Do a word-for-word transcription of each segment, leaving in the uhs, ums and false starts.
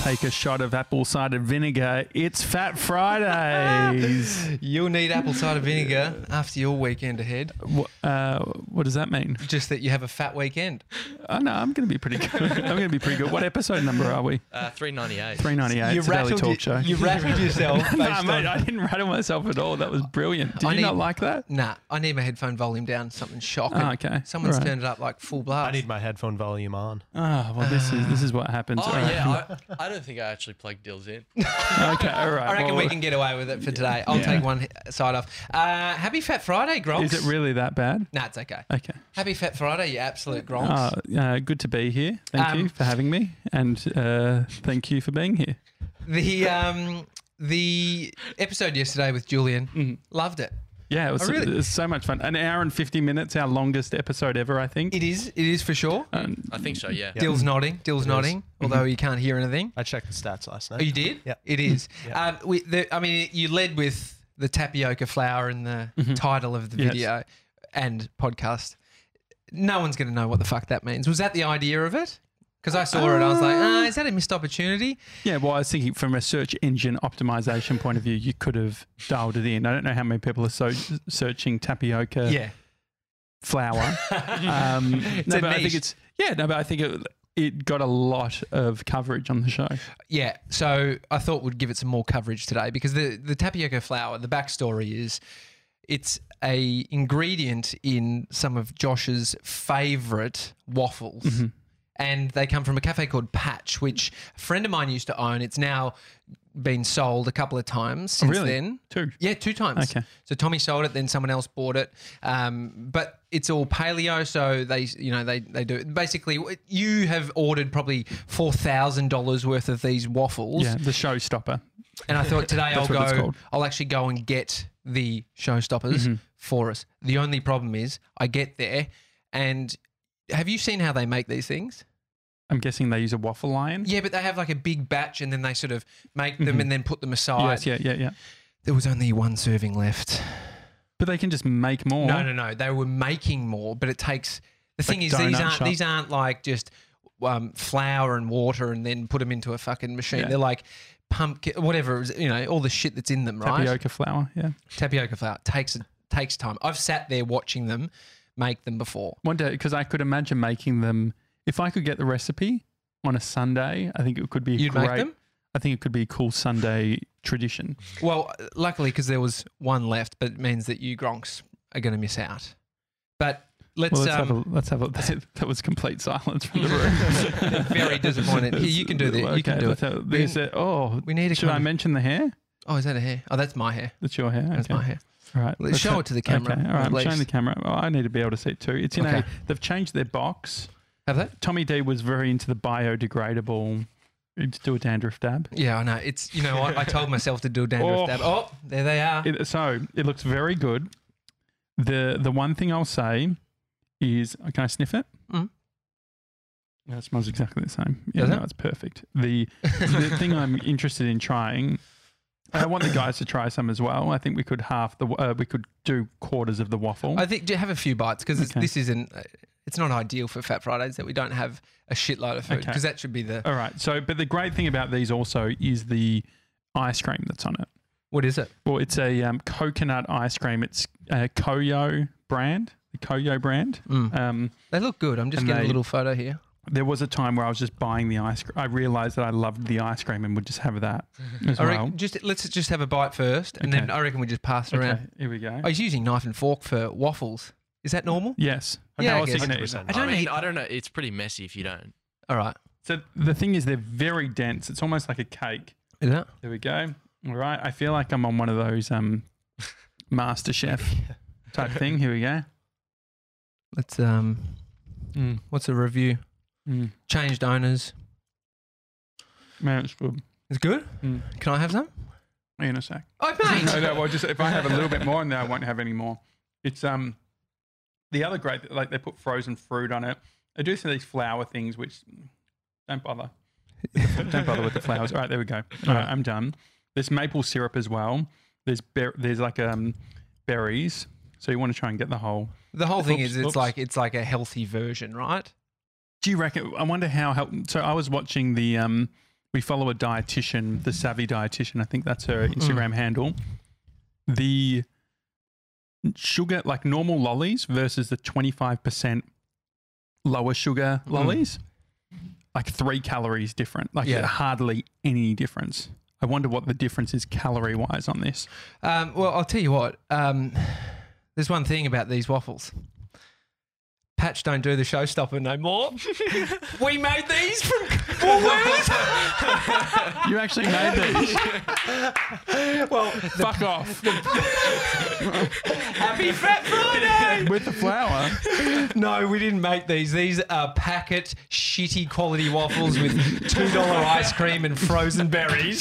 take a shot of apple cider vinegar. It's Fat Fridays. You'll need apple cider vinegar after your weekend ahead. What, uh, what does that mean? Just that you have a fat weekend. Oh, no, I'm going to be pretty good. I'm going to be pretty good. What episode number are we? Uh, three ninety-eight. three ninety-eight. You It's a Daily rattled, Talk y- Show. you rattled yourself. Based no, mate, on, I didn't rattle myself at all. That was brilliant. Did I you need- not like that? Nah, I need my headphone volume down. Something shocking. Oh, okay. Someone's Right. turned it up like full blast. I need my headphone volume on. Oh, well, this is this is what happens. Oh, All right. yeah. I, I don't think I actually plugged Dills in. Okay, all right. I reckon well, we can get away with it for today. I'll Yeah. take one h- side off. Uh, happy Fat Friday, Gronks. Is it really that bad? Nah, it's okay. Okay. Happy Fat Friday, you absolute Gronks. Uh, uh, good to be here. Thank Um, you for having me, and uh, thank you for being here. The um the episode yesterday with Julian, Mm-hmm. loved it. Yeah, it was, I really- it was so much fun. An hour and fifty minutes, our longest episode ever, I think. It is, it is for sure. Um, I think so, yeah. Yeah. Dill's nodding, Dill's It nodding, although you can't hear anything. I checked the stats last Oh, night. you did? Yeah. It is. Yeah. Um, we, the, I mean, you led with the tapioca flour in the title of the Yes. video and podcast. No one's going to know what the fuck that means. Was that the idea of it? Because I saw it, I was like, ah, is that a missed opportunity? yeah, well, I was thinking from a search engine optimization point of view, you could have dialed it in. I don't know how many people are so searching tapioca Yeah. flour. Um, It's no, a but I think niche. it's yeah, no, but I think it, it got a lot of coverage on the show. Yeah, so I thought we'd give it some more coverage today because the, the tapioca flour, the backstory is it's a ingredient in some of Josh's favourite waffles. Mm-hmm. And they come from a cafe called Patch, which a friend of mine used to own. It's now been sold a couple of times since really? then. Two. Yeah, two times. Okay. So Tommy sold it, then someone else bought it. Um, but it's all paleo, so they, you know, they they do it. Basically, you have ordered probably four thousand dollars worth of these waffles. Yeah, the showstopper. And I thought today I'll That's what it's go, called. I'll actually go and get the showstoppers Mm-hmm. for us. The only problem is I get there and have you seen how they make these things? I'm guessing they use a waffle iron. Yeah, but they have like a big batch and then they sort of make them and then put them aside. Yes, yeah, yeah, yeah. There was only one serving left. But they can just make more. No, no, no. They were making more, but it takes. The thing Like is, these donut aren't shop. these aren't like just um, flour and water and then put them into a fucking machine. Yeah. They're like pumpkin, whatever, you know, all the shit that's in them, right? Tapioca flour, yeah. Tapioca flour takes takes time. I've sat there watching them make them before. One day, because I could imagine making them, if I could get the recipe on a Sunday, I think it could be You'd great. make them? I think it could be a cool Sunday tradition. Well, luckily because there was one left, but it means that you Gronks are going to miss out. But let's. Well, let's um, have a, let's have a, that, that was complete silence from the room. very disappointed. Here, you can do the. You can Okay, do let's it. have- We- there's a- oh, we need a should kind I of- mention the hair? Oh, is that a hair? Oh, that's my hair. That's your hair. That's okay. my hair. All right. Let's let's show have- it to the camera, Okay. All right. at I'm showing least. the camera. Oh, I need to be able to see it too. It's in Okay. a. They've changed their box. Have they? Tommy D was very into the biodegradable. To do a dandruff dab. Yeah, I know. It's you know what I told myself to do a dandruff Oh. dab. Oh, there they are. It, so it looks very good. The the one thing I'll say is, can I sniff it? Mm. Yeah, it smells exactly the same. Yeah, Does no, it? it's perfect. The the thing I'm interested in trying, I want the guys to try some as well. I think we could half the uh, we could do quarters of the waffle. I think do have a few bites because Okay. this isn't. uh, It's not ideal for Fat Fridays that we don't have a shitload of food Okay. because that should be the. All right. So, but the great thing about these also is the ice cream that's on it. What is it? Well, it's a um, coconut ice cream. It's a Koyo brand, the Koyo brand. Mm. Um, They look good. I'm just and getting they- a little photo here. There was a time where I was just buying the ice cream. I realized that I loved the ice cream and would just have that as I well. reckon just let's just have a bite first, and then Okay. I reckon we just pass it around. Okay, here we go. Oh, he's using knife and fork for waffles. Is that normal? Yes. Yeah, I I was guess. thinking one hundred it- percent. I don't I mean, eat- I don't know. It's pretty messy if you don't. All right. So the thing is, they're very dense. It's almost like a cake. Is that? There we go. All right. I feel like I'm on one of those um, Master Chef type thing. Here we go. Let's um. Mm, What's the review? mm. Changed owners. Man, it's good. It's good. Mm. Can I have some? In a sec. Oh, mate. No, no, well, just if I have a little bit more, and then I won't have any more. It's um, the other great, like they put frozen fruit on it. They do some of these flour things, which don't bother. Don't bother with the flowers. All right, there we go. All right, I'm done. There's maple syrup as well. There's ber- there's like um berries. So you want to try and get the whole. The whole thing Oops, is, it's oops. like it's like a healthy version, right? Do you reckon? I wonder how help. So I was watching the um we follow a dietitian, the Savvy Dietitian. I think that's her Instagram mm. handle. The sugar, like normal lollies versus the twenty-five percent lower sugar lollies, mm. like three calories different, like yeah. hardly any difference. I wonder what the difference is calorie wise on this. Um, well, I'll tell you what. Um, there's one thing about these waffles. Patch don't do the showstopper no more. We made these from Woolworths. You actually made these? Well, fuck off. Happy Fat Friday! With the flour? No, we didn't make these. These are packet, shitty quality waffles with two dollar ice cream and frozen berries.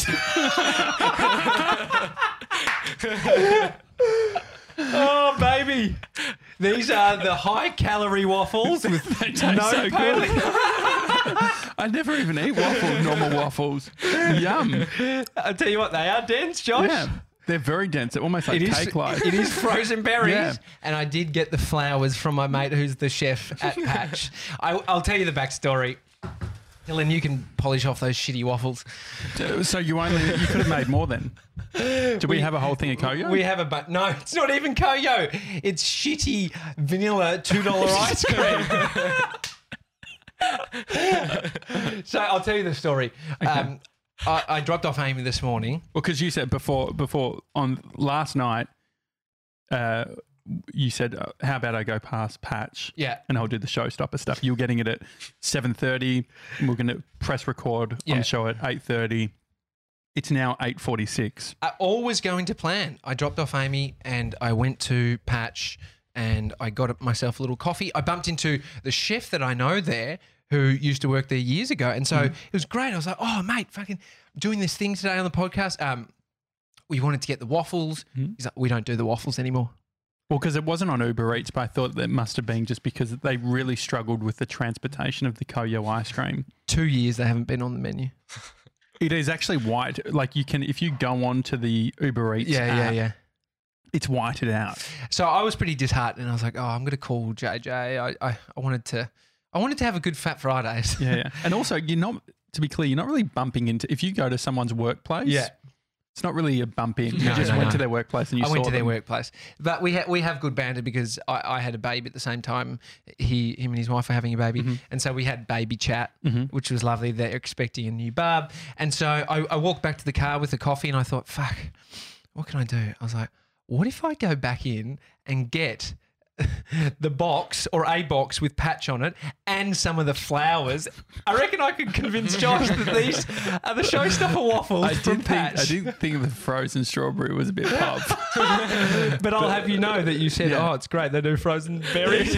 Oh, baby. These are the high-calorie waffles with they taste no so good. I never even eat waffles, normal waffles. Yum. I'll tell you what, they are dense, Josh. Yeah, they're very dense. They're almost like it is, cake-like. It is frozen berries. Yeah. And I did get the flowers from my mate who's the chef at Patch. I, I'll tell you the backstory. Helen, you can polish off those shitty waffles. So you only you could have made more then. Do we, we have a whole thing of Koyo? We have a but no, it's not even Koyo. It's shitty vanilla two dollar ice cream. So I'll tell you the story. Okay. Um, I, I dropped off Amy this morning. Well, because you said before before on last night, uh, you said, uh, how about I go past Patch? Yeah. And I'll do the showstopper stuff. You were getting it at seven thirty. We're going to press record yeah. on the show at eight thirty. It's now eight forty-six. I always going to plan. I dropped off Amy and I went to Patch and I got myself a little coffee. I bumped into the chef that I know there who used to work there years ago. And so mm. it was great. I was like, oh, mate, fucking doing this thing today on the podcast. Um, we wanted to get the waffles. Mm. He's like, we don't do the waffles anymore. Well, because it wasn't on Uber Eats, but I thought that must have been just because they really struggled with the transportation of the Koyo ice cream. Two years they haven't been on the menu. It is actually white. Like you can, if you go on to the Uber Eats yeah, app, yeah, yeah. it's whited out. So I was pretty disheartened. I was like, oh, I'm going to call J J. I, I, I wanted to, I wanted to have a good Fat Fridays. Yeah, yeah. And also, you're not, to be clear, you're not really bumping into, if you go to someone's workplace. Yeah. It's not really a bump in. You no, just no, went no. to their workplace and you I saw went to them. their workplace. But we, ha- we have good banter because I, I had a baby at the same time. He, him and his wife are having a baby. Mm-hmm. And so we had baby chat, mm-hmm. which was lovely. They're expecting a new bub. And so I, I walked back to the car with the coffee and I thought, fuck, what can I do? I was like, what if I go back in and get the box or a box with Patch on it and some of the flowers? I reckon I could convince Josh that these are the showstopper waffles I from did Patch. Think, I did think the frozen strawberry was a bit pop. But I'll have you know that you said, yeah. oh, it's great. They do frozen berries.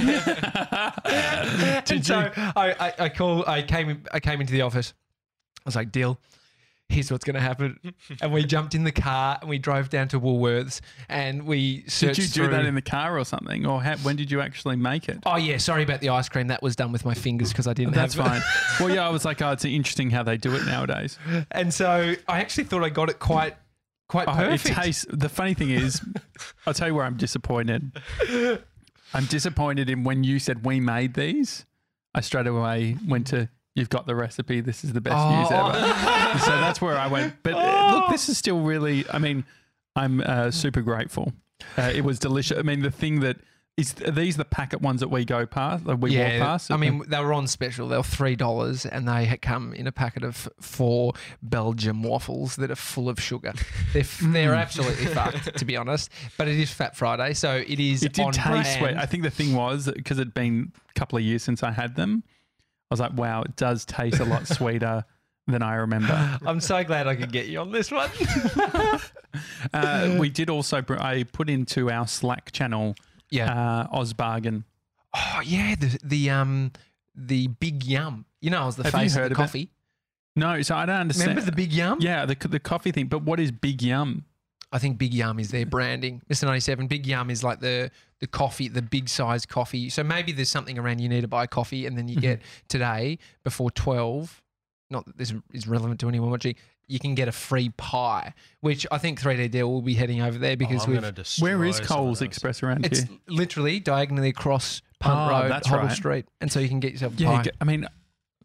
And so I, I, I call. I came. I came into the office. I was like, deal. Here's what's going to happen. And we jumped in the car and we drove down to Woolworths and we searched Did you do through... that in the car or something? Or how, when did you actually make it? Oh, yeah. Sorry about the ice cream. That was done with my fingers because I didn't That's have fine. Well, yeah, I was like, oh, it's interesting how they do it nowadays. And so I actually thought I got it quite quite oh, perfect. It tastes, the funny thing is, I'll tell you where I'm disappointed. I'm disappointed in when you said we made these, I straight away went to... You've got the recipe. This is the best oh. news ever. So that's where I went. But uh, look, this is still really, I mean, I'm uh, super grateful. Uh, it was delicious. I mean, the thing that is, are these the packet ones that we go past, that we yeah, walk past? I mean, they were on special. They were three dollars and they had come in a packet of four Belgium waffles that are full of sugar. They're, f- they're absolutely fucked, to be honest. But it is Fat Friday, so it is It did on taste brand. sweet. I think the thing was, because it'd been a couple of years since I had them, I was like, wow, it does taste a lot sweeter than I remember. I'm so glad I could get you on this one. uh, we did also, I put into our Slack channel, yeah, uh, Oz Bargain. Oh, yeah, the the um the Big Yum. You know, I was the Have face you of heard the of coffee. It? No, so I don't understand. Remember the Big Yum? Yeah, the the coffee thing. But what is Big Yum? I think Big Yum is their branding. Mister ninety-seven, Big Yum is like the the coffee, the big size coffee. So maybe there's something around you need to buy coffee and then you get today before twelve, not that this is relevant to anyone watching, you can get a free pie, which I think three D Deal will be heading over there because oh, we've... Where is Coles Express around it's here? It's literally diagonally across Punt oh, Road, that's Hobble right. Street. And so you can get yourself a yeah, pie. I mean...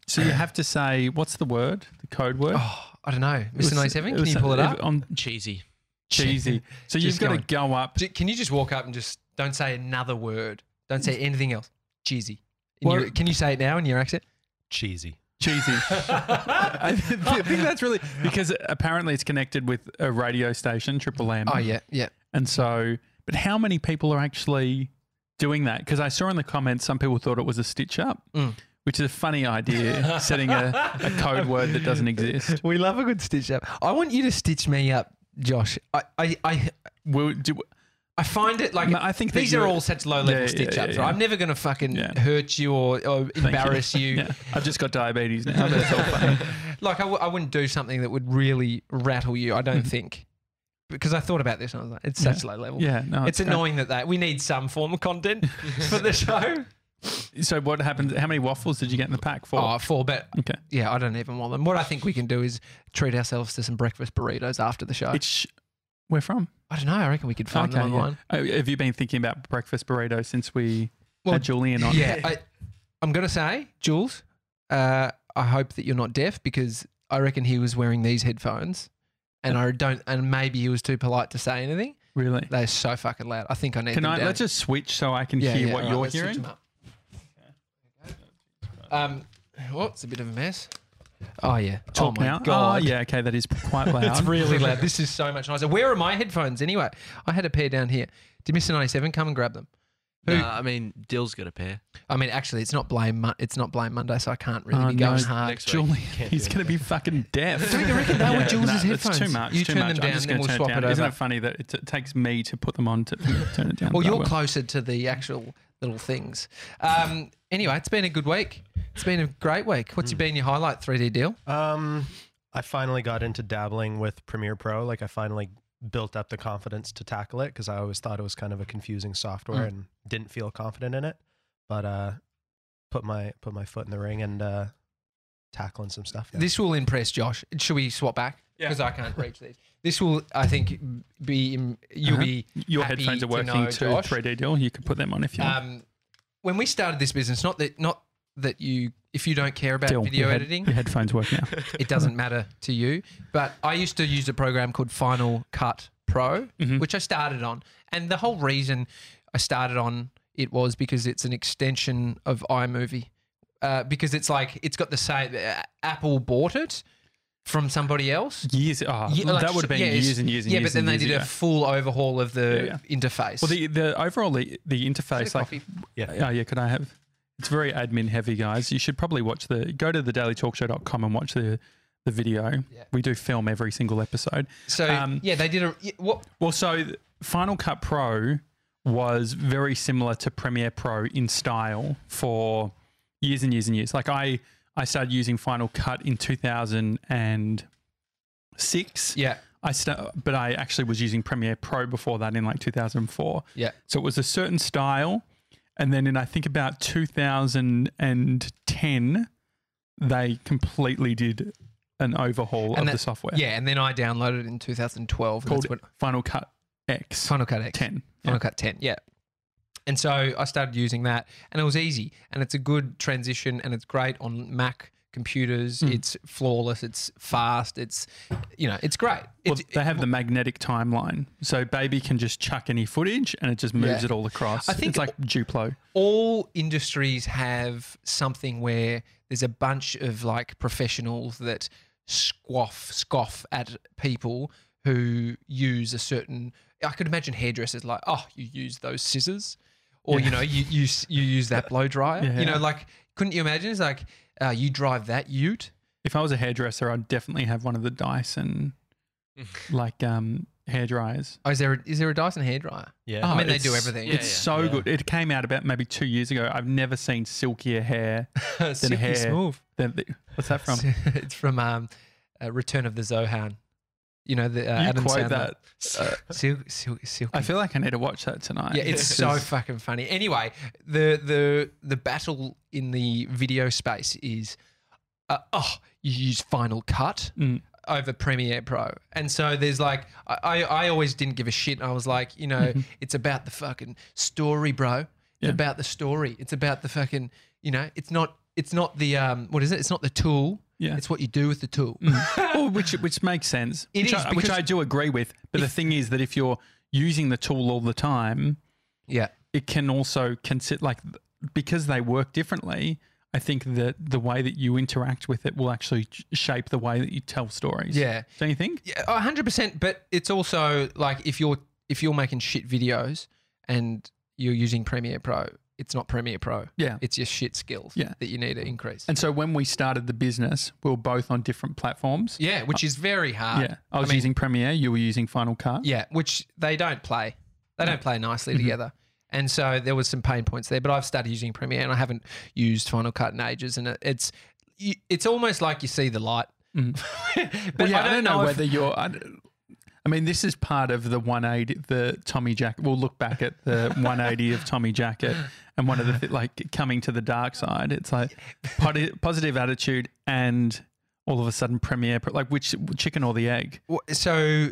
So you have to say, what's the word? The code word? Oh, I don't know. It was- Mister ninety-seven, it can was- you pull it up? On Cheesy. cheesy. So you've Just got to going. go up. J- Can you just walk up and just don't say another word? Don't say anything else. Cheesy. In Well- your, can you say it now in your accent? Cheesy. Cheesy. I th- I think that's really because apparently it's connected with a radio station, Triple M. Oh, yeah, yeah. And so, but how many people are actually doing that? Because I saw in the comments some people thought it was a stitch up, Mm. which is a funny idea, setting a, a code word that doesn't exist. We love a good stitch up. I want you to stitch me up, Josh. I, I, I, Will do, I find it like No, I think that these are you're- all such low level Yeah, stitch yeah, ups. yeah, right? yeah. I'm never going to fucking Yeah. hurt you or, or Thank you. embarrass you. Yeah. I've just got diabetes now. But it's all funny. Like I, w- I wouldn't do something that would really rattle you. I don't Mhm. think, because I thought about this and I was like, it's such low level. Yeah, no, it's great. annoying that they, we need some form of content for the show. So what happened? How many waffles did you get in the pack for? Oh, four, but Okay. yeah, I don't even want them. What I think we can do is treat ourselves to some breakfast burritos after the show. It's where from? I don't know. I reckon we could find them yeah. online. Oh, have you been thinking about breakfast burritos since we Well, had Julian on? Yeah, I, I'm going to say, Jules, uh, I hope that you're not deaf because I reckon he was wearing these headphones, and I don't, and maybe he was too polite to say anything. Really? They're so fucking loud. I think I need Can them I? down. Let's just switch so I can Yeah, hear yeah, what all right, you're let's switch hearing. them up. Um, oh, it's a bit of a mess. Oh yeah. Talk oh my now. god. Oh yeah. Okay, that is quite loud. It's really loud. This is so much nicer. Where are my headphones anyway? I had a pair down here. Did Mister ninety-seven come and grab them? Who- Nah, I mean, Dill's got a pair. I mean, actually, it's not blame. Mo- it's not blame Monday, so I can't really Oh, be going no. hard. Next week. Julian, Can't he's do going to be fucking deaf. Do you reckon they were Jules's no, headphones? It's too much. You too turn much. them I'm down, just then gonna we'll turn swap down. it Isn't over. it funny that it, it takes me to put them on to turn it down? Well, But I you're will. closer to the actual little things. Um, anyway, it's been a good week. It's been a great week. What's been your highlight three D deal? Um, I finally got into dabbling with Premiere Pro. Like I finally built up the confidence to tackle it because I always thought it was kind of a confusing software Mm. and didn't feel confident in it. But uh, put my put my foot in the ring and uh, tackling some stuff. Yeah. This will impress Josh. Should we swap back? Yeah. Because I can't reach these. This will, I think, be you'll Uh-huh. be Your happy headphones are to working know, too. Josh. three D deal. You could put them on if you want. Um, when we started this business, not that not that you, if you don't care about Deal. video your head- editing, Your headphones work now. it doesn't matter to you. But I used to use a program called Final Cut Pro, Mhm. which I started on, and the whole reason I started on it was because it's an extension of iMovie. Uh, because it's like it's got the same. Uh, Apple bought it from somebody else. Years. Oh, Yeah, like, that would have been yeah, it's- years and years and yeah, years. but then and they years did ago. a full overhaul of the Yeah, interface. Well, the the overall the, the interface, like, Coffee. yeah. oh yeah, could I have? It's very admin heavy, guys. You should probably watch the go to the daily talk show dot com and watch the the video. Yeah. We do film every single episode. So Um, yeah, they did a yeah, what? Well, so th- Final Cut Pro was very similar to Premiere Pro in style for years and years and years. Like I, I started using Final Cut in two thousand six. Yeah, I sta- but I actually was using Premiere Pro before that in like two thousand four. yeah. So it was a certain style. And then in I think about two thousand ten, they completely did an overhaul And of that- the software Yeah, and then I downloaded it in two thousand twelve. and called that's when, Final Cut X Final Cut X. ten. Final Yeah. Cut ten, yeah. And so I started using that, and it was easy, and it's a good transition, and it's great on Mac computers. Mm. It's flawless. It's fast. It's, you know, it's great. Well, It's, they have the magnetic timeline, so Baby can just chuck any footage and it just moves Yeah. it all across. I think it's like Duplo. all industries have something where there's a bunch of like professionals that scoff scoff at people who use a certain. I could imagine hairdressers like, oh, you use those scissors, or Yeah. you know, you you s- you use that blow dryer. Yeah. You know, like, couldn't you imagine? It's like, uh, you drive that Ute. If I was a hairdresser, I'd definitely have one of the Dyson like um, hair dryers. Oh, is there a, is there a Dyson hairdryer? Yeah. I mean, they it's- do everything. It's Yeah, so yeah. good. It came out about maybe two years ago. I've never seen silkier hair Silky hair. smooth. than the, what's that from? it's from um, uh, Return of the Zohan. You know the uh, you Adam quote Sandler. that. Uh, Sil- sil- silky. I feel like I need to watch that tonight. Yeah, it's so fucking funny. Anyway, the the the battle in the video space is, uh, oh, you use Final Cut Mm. over Premiere Pro, and so there's like, I I I always didn't give a shit. I was like, you know, it's about the fucking story, bro. It's Yeah. about the story. It's about the fucking, you know, it's not it's not the um, what is it? It's not the tool. Yeah. It's what you do with the tool. Well, which which makes sense. It which, is I, which because I do agree with. But the if- thing is that if you're using the tool all the time, Yeah. it can also consider like because they work differently. I think that the way that you interact with it will actually sh- shape the way that you tell stories. Yeah. Don't you think? Yeah, a hundred percent. But it's also like if you're if you're making shit videos and you're using Premiere Pro, it's not Premiere Pro. Yeah. It's your shit skills Yeah. that you need to increase. And so when we started the business, we were both on different platforms. yeah, which is very hard. Yeah. I was mean, using Premiere. You were using Final Cut. Yeah, which they don't play. They don't play nicely together. And so there was some pain points there. But I've started using Premiere and I haven't used Final Cut in ages. And it, it's you, it's almost like you see the light. Mm. but Well, yeah, I don't, know, if- whether you're. I, I mean, this is part of the one eighty, the Tommy Jacket. We'll look back at the one eighty of Tommy Jacket, and one of the th- like coming to the dark side. It's like poti- positive attitude, and all of a sudden Premiere, Pro- like which chicken or the egg? Well, So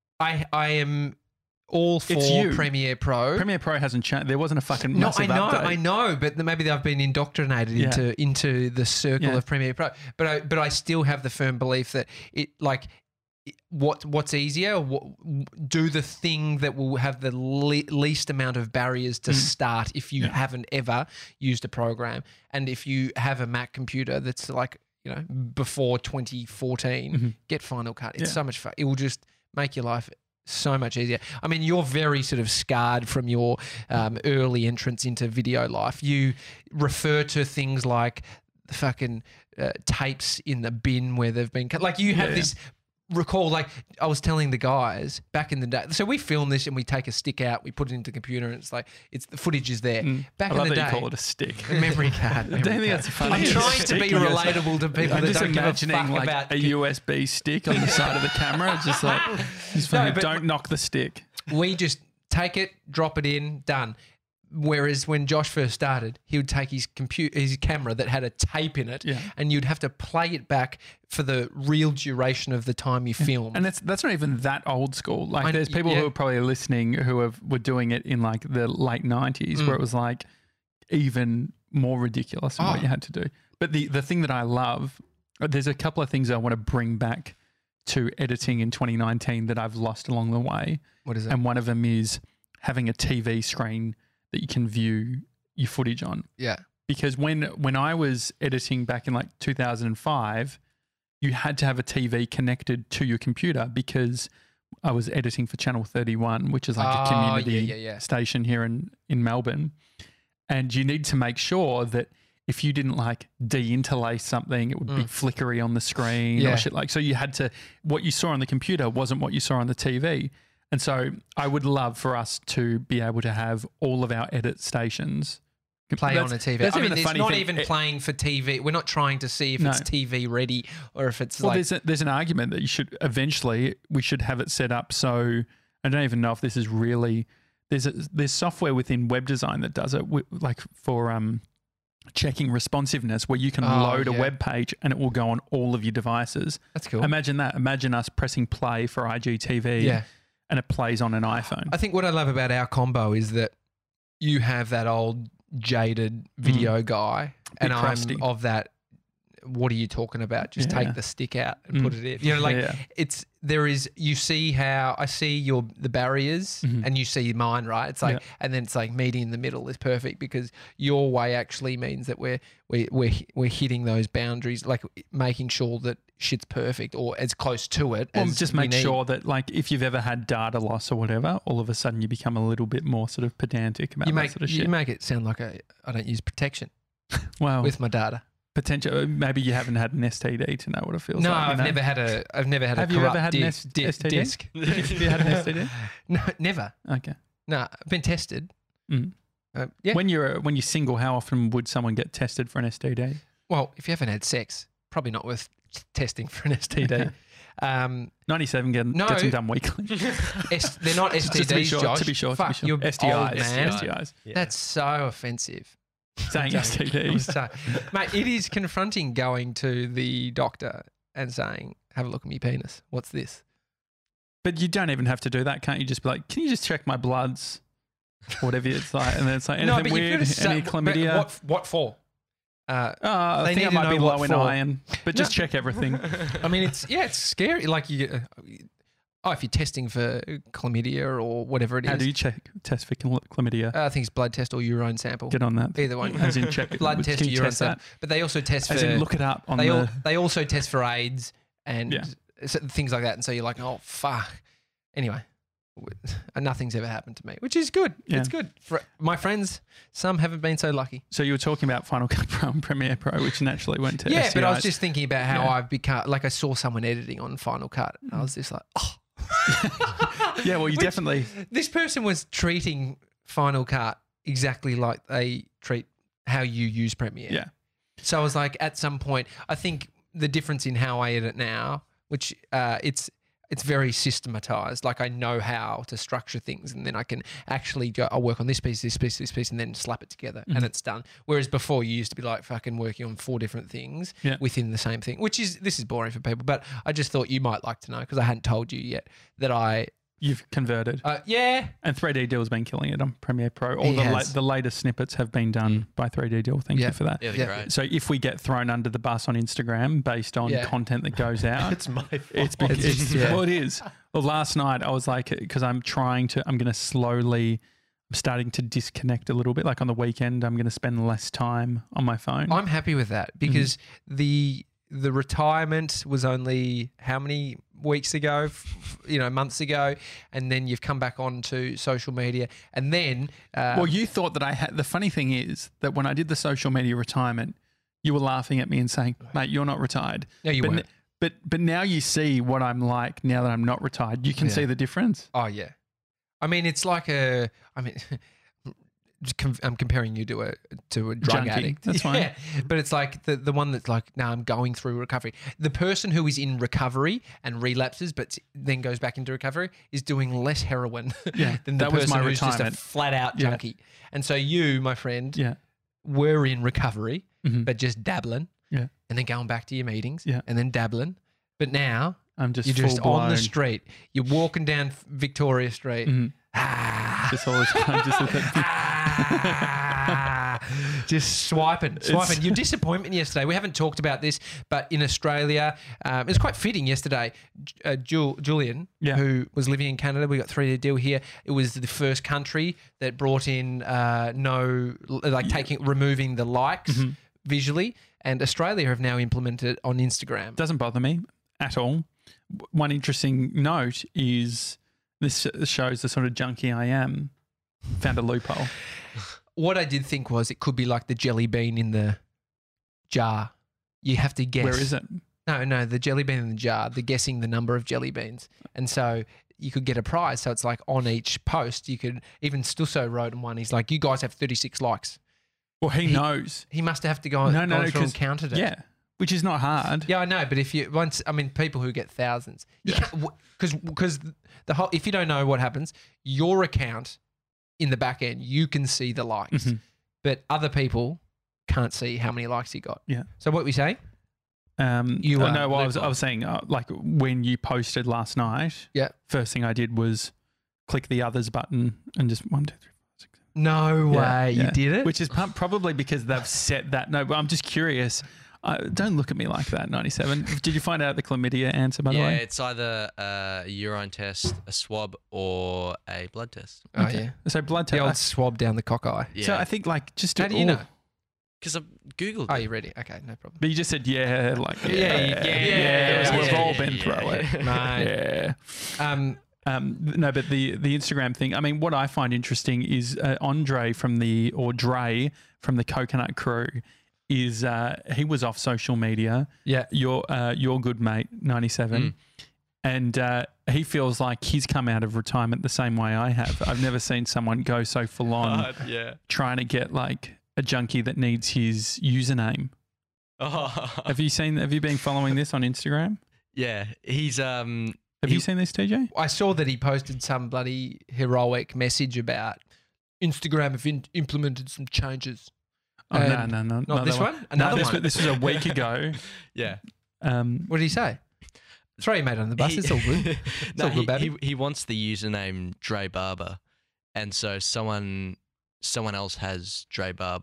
I I am all for It's you. Premiere Pro. Premiere Pro hasn't changed. There wasn't a fucking No, massive I know, update. I know, but maybe they've been indoctrinated Yeah. into into the circle Yeah. of Premiere Pro. But I, but I still have the firm belief that it like it- what what's easier, what, do the thing that will have the le- least amount of barriers to start if you Mm. Yeah. haven't ever used a program, and if you have a Mac computer that's like you know before twenty fourteen, Mhm. get Final Cut. It's Yeah. so much fun. It will just make your life so much easier. I mean, you're very sort of scarred from your um, early entrance into video life. You refer to things like the fucking uh, tapes in the bin where they've been cut. Like you have Yeah, yeah. this recall, like I was telling the guys back in the day. So we film this and we take a stick out, we put it into the computer, and it's like it's the footage is there. Mm. Back I in love the that day, you call it a stick. a memory card. I memory don't think card. that's funny. I'm It's a trying to stick. be You guys- relatable to people I'm that just don't give a imagining fuck like about a U S B stick on the side of the camera. It's just like, just No, fucking but- don't knock the stick. we just take it, drop it in, done. Whereas when Josh first started, he would take his computer, his camera that had a tape in it, Yeah. and you'd have to play it back for the real duration of the time you filmed. And that's that's not even that old school. Like I- there's people yeah. who are probably listening who have were doing it in like the late nineties Mm. where it was like even more ridiculous than Oh. what you had to do. But the the thing that I love, there's a couple of things I want to bring back to editing in twenty nineteen that I've lost along the way. What is it? And one of them is having a T V screen that you can view your footage on. yeah. Because when when I was editing back in like two thousand five, you had to have a T V connected to your computer because I was editing for Channel thirty-one, which is like Oh, a community yeah, yeah, yeah. station here in, in Melbourne. And you need to make sure that if you didn't like de-interlace something, it would be Mm. flickery on the screen Yeah. or shit like. So you had to, what you saw on the computer wasn't what you saw on the T V. And so I would love for us to be able to have all of our edit stations Play That's- on a T V. that's I mean, even the it's funny not thing. even It- playing for T V. We're not trying to see if No. it's T V ready or if it's Well, like. there's a, there's an argument that you should eventually we should have it set up so I don't even know if this is really there's a, there's software within web design that does it wi- like for um checking responsiveness where you can Oh, load a yeah. web page and it will go on all of your devices. That's cool. Imagine that. Imagine us pressing play for I G T V yeah. and it plays on an iPhone. I think what I love about our combo is that you have that old jaded video guy, and Mm. crusty. I'm of that. What are you talking about? Just Yeah. take the stick out and Mm. put it in. You know, like Yeah. it's there is. You see how I see your the barriers, Mhm. and you see mine, right? It's like, Yeah. and then it's like meeting in the middle is perfect because your way actually means that we're we we're we're hitting those boundaries, like making sure that shit's perfect or as close to it. Well, as just we make need. sure that, like, if you've ever had data loss or whatever, all of a sudden you become a little bit more sort of pedantic about you that make sort of you shit. make it sound like I I don't use protection Well, with my data. potential. Maybe you haven't had an S T D to know what it feels No, like. you I've know? never had a. I've never had Have a you ever corrupt had an di- S- di- S T D? disc. Have you had an S T D? No, never. Okay. No, I've been tested. Mm. Uh, yeah. When you're when you're single, how often would someone get tested for an S T D? well, if you haven't had sex, probably not worth t- testing for an S T D. Okay. Um, ninety-seven get, No. gets them done weekly. S- they're not S T Ds, Just to be sure. Josh. To be sure. Fuck, to be sure. you're S T Is. old, man. S T Is. That's so offensive. Saying I'm S T I'm Ds. so- Mate, it is confronting going to the doctor and saying, "Have a look at me penis. What's this?" But you don't even have to do that, can't you? Just be like, can you just check my bloods? Whatever it's like, and then it's like anything you've weird, gotta say- any but chlamydia. What, what for? Uh, Uh, I They think need I to might be know what low in for. iron, but just check everything. I mean, it's yeah, it's scary. Like you, get, oh, if you're testing for chlamydia or whatever it is, How do you check test for chla- chlamydia? uh, I think it's blood test or urine sample. Get on that. Either one. As in check Blood can test or you urine test sample. that? But they also test As for. in look it up on they the. all they also test for AIDS and Yeah. s- things like that. And so you're like, oh fuck. Anyway, w- nothing's ever happened to me, which is good. Yeah. It's good. For my friends, some haven't been so lucky. So you were talking about Final Cut Pro and Premiere Pro, which naturally went to Yeah, S C but I was Is. just thinking about how Yeah. I've become. Like I saw someone editing on Final Cut, and I was just like, oh. Yeah, well, you Which- definitely. This person was treating Final Cut exactly like they treat how you use Premiere. Yeah. So I was like, at some point, I think the difference in how I edit now, which uh, it's it's very systematized. Like I know how to structure things, and then I can actually go. I'll work on this piece, this piece, this piece, and then slap it together, Mm-hmm. and it's done. Whereas before, you used to be like fucking working on four different things Yeah. within the same thing, which is this is boring for people. But I just thought you might like to know because I hadn't told you yet that I. You've converted. Uh, yeah, And three D Deal's been killing it on Premiere Pro. All He the, la- has. the latest snippets have been done by three D Deal. Thank Yeah. you for that. Yeah, they're Yeah. great. So if we get thrown under the bus on Instagram based on Yeah. content that goes out, It's my fault. it's because It's- it's, yeah. well, it is. Well, last night I was like, because I'm trying to, I'm going to slowly, I'm starting to disconnect a little bit. Like on the weekend, I'm going to spend less time on my phone. I'm happy with that Mm-hmm. because the the retirement was only how many weeks ago, f- f- you know, months ago, and then you've come back onto social media, and then uh, Well, you thought that I had. The funny thing is that when I did the social media retirement, you were laughing at me and saying, "Mate, you're not retired." no, you but, weren't. n- but but now you see what I'm like now that I'm not retired. You can Yeah. see the difference. Oh yeah, I mean it's like a. I mean, just com- I'm comparing you to a to a drug Junkie. addict. That's fine. Yeah, but it's like the the one that's like, no, I'm going through recovery. The person who is in recovery and relapses, but then goes back into recovery, is doing less heroin Yeah, than the that was person my who's just a retirement. flat out Yeah. junkie. And so you, my friend, Yeah. were in recovery, Mhm. but just dabbling. Yeah. And then going back to your meetings. Yeah. And then dabbling. But now I'm just you're just full on the blown. street. You're walking down Victoria Street. Mhm. Ah, Just all the time. Just with that- ah, just swiping, swiping. Your disappointment yesterday. We haven't talked about this, but in Australia, um, it was quite fitting yesterday. J- Uh, Jul- Julian, Yeah. who was living in Canada, we got three D deal here. It was the first country that brought in uh, no, like taking removing the likes Mm-hmm. visually, and Australia have now implemented it on Instagram. Doesn't bother me at all. W- One interesting note is this shows the sort of junkie I am. Found a loophole. What I did think was it could be like the jelly bean in the jar. You have to guess. Where is it? No, no, the jelly bean in the jar. They're guessing the number of jelly beans, and so you could get a prize. So it's like on each post, you could even Stusso wrote in one. He's like, "You guys have thirty-six likes." Well, he, He- knows. He must have to go, No, no, no, go no, through and 'cause- counted it. Yeah, which is not hard. Yeah, I know, but if you once, I mean, people who get thousands, because because the whole, if you don't know what happens, your account in the back end, you can see the likes, Mhm. but other people can't see how many likes you got. Yeah. So what we say? Um, You oh, are no, well, I was, I loophole. was saying, uh, like when you posted last night, Yeah. first thing I did was click the others button and just one, two, three, four, six, seven. No Yeah, way, yeah. you did it. Which is prob- probably because they've set that. No, but I'm just curious. Uh, don't look at me like that, ninety-seven. Did you find out the chlamydia answer, by the yeah, way? it's either a urine test, a swab, or a blood test. oh Okay. yeah, So blood the old test. swab down the cock eye. Yeah. So I think like just How do you all- know? Because I Googled Oh, it. you ready? Okay, no problem. But you just said yeah, like yeah, Yeah, yeah, yeah, We've yeah, all yeah, been yeah, through it. yeah. Yeah. Um, Um, no, but the the Instagram thing. I mean, what I find interesting is uh, Andre from the or Dre from the Coconut Crew is uh, he was off social media. yeah, Your uh, your good mate ninety-seven, Mm. and uh, he feels like he's come out of retirement the same way I have. I've never seen someone go so full on yeah. trying to get like a junkie that needs his username. Oh. Have you seen? Have you been following this on Instagram? yeah, he's um. Have he- you seen this, T J? I saw that he posted some bloody heroic message about Instagram have in- implemented some changes. Oh no, Um, no, no, Not another this one, No, another this, one. was- this was a week ago. Yeah. Um, What did he say? Throw your mate on the bus. He- it's all good. no, all good, he, baby. he, he wants the username Dre Barber, and so someone someone else has Dre Barber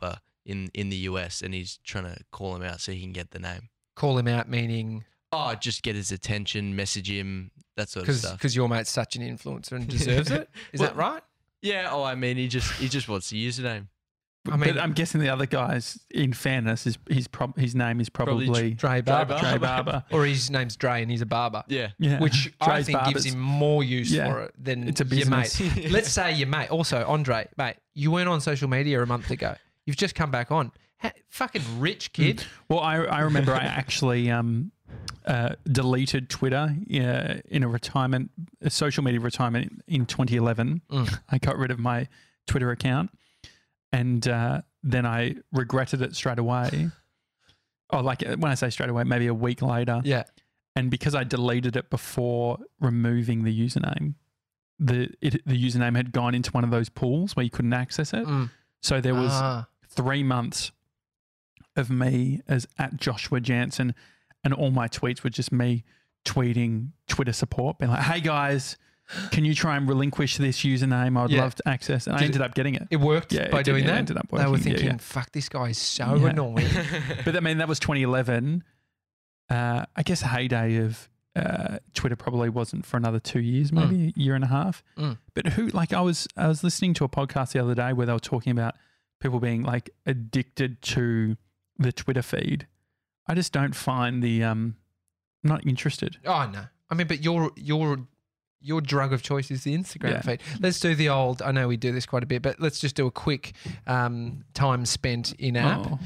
in in the U S, and he's trying to call him out so he can get the name. Call him out, meaning Oh, just get his attention, message him, that sort of stuff. because your mate's such an influencer and deserves it. Is Well, that right? Yeah. Oh, I mean, he just he just wants the username. But, I mean- but I'm guessing the other guys, in fairness, is his prob- his name is probably, Probably Dre Barber. Dre Barber. Or his name's Dre and he's a barber. Yeah. Yeah, Which I Dre's think Barbers. gives him more use Yeah. for it than It's a your mate. business. Let's say your mate. Also, Andre, mate, you weren't on social media a month ago. You've just come back on. Ha- fucking rich kid. Well, I I remember I actually um uh, deleted Twitter uh, in a retirement, a social media retirement in twenty eleven. Mm. I got rid of my Twitter account, and uh, then I regretted it straight away. Oh, like when I say straight away, maybe a week later. Yeah. And because I deleted it before removing the username, the it, the username had gone into one of those pools where you couldn't access it. Mm. So there was Ah. three months of me as at Joshua Jansen, and all my tweets were just me tweeting Twitter support, being like, "Hey guys, can you try and relinquish this username? I'd Yeah. love to access." And I Did ended up getting it. It worked Yeah, by it did- doing it that. ended up They were working, yeah, thinking, yeah. "Fuck, this guy is so Yeah. annoying." But I mean, that was twenty eleven. Uh, I guess the heyday of uh, Twitter probably wasn't for another two years, maybe a year and a half. Mm. But who, like, I was, I was listening to a podcast the other day where they were talking about people being like addicted to the Twitter feed. I just don't find the, um, I'm not interested. Oh no, I mean, but your your your drug of choice is the Instagram Yeah. feed. Let's do the old. I know we do this quite a bit, but let's just do a quick um, time spent in app. Oh.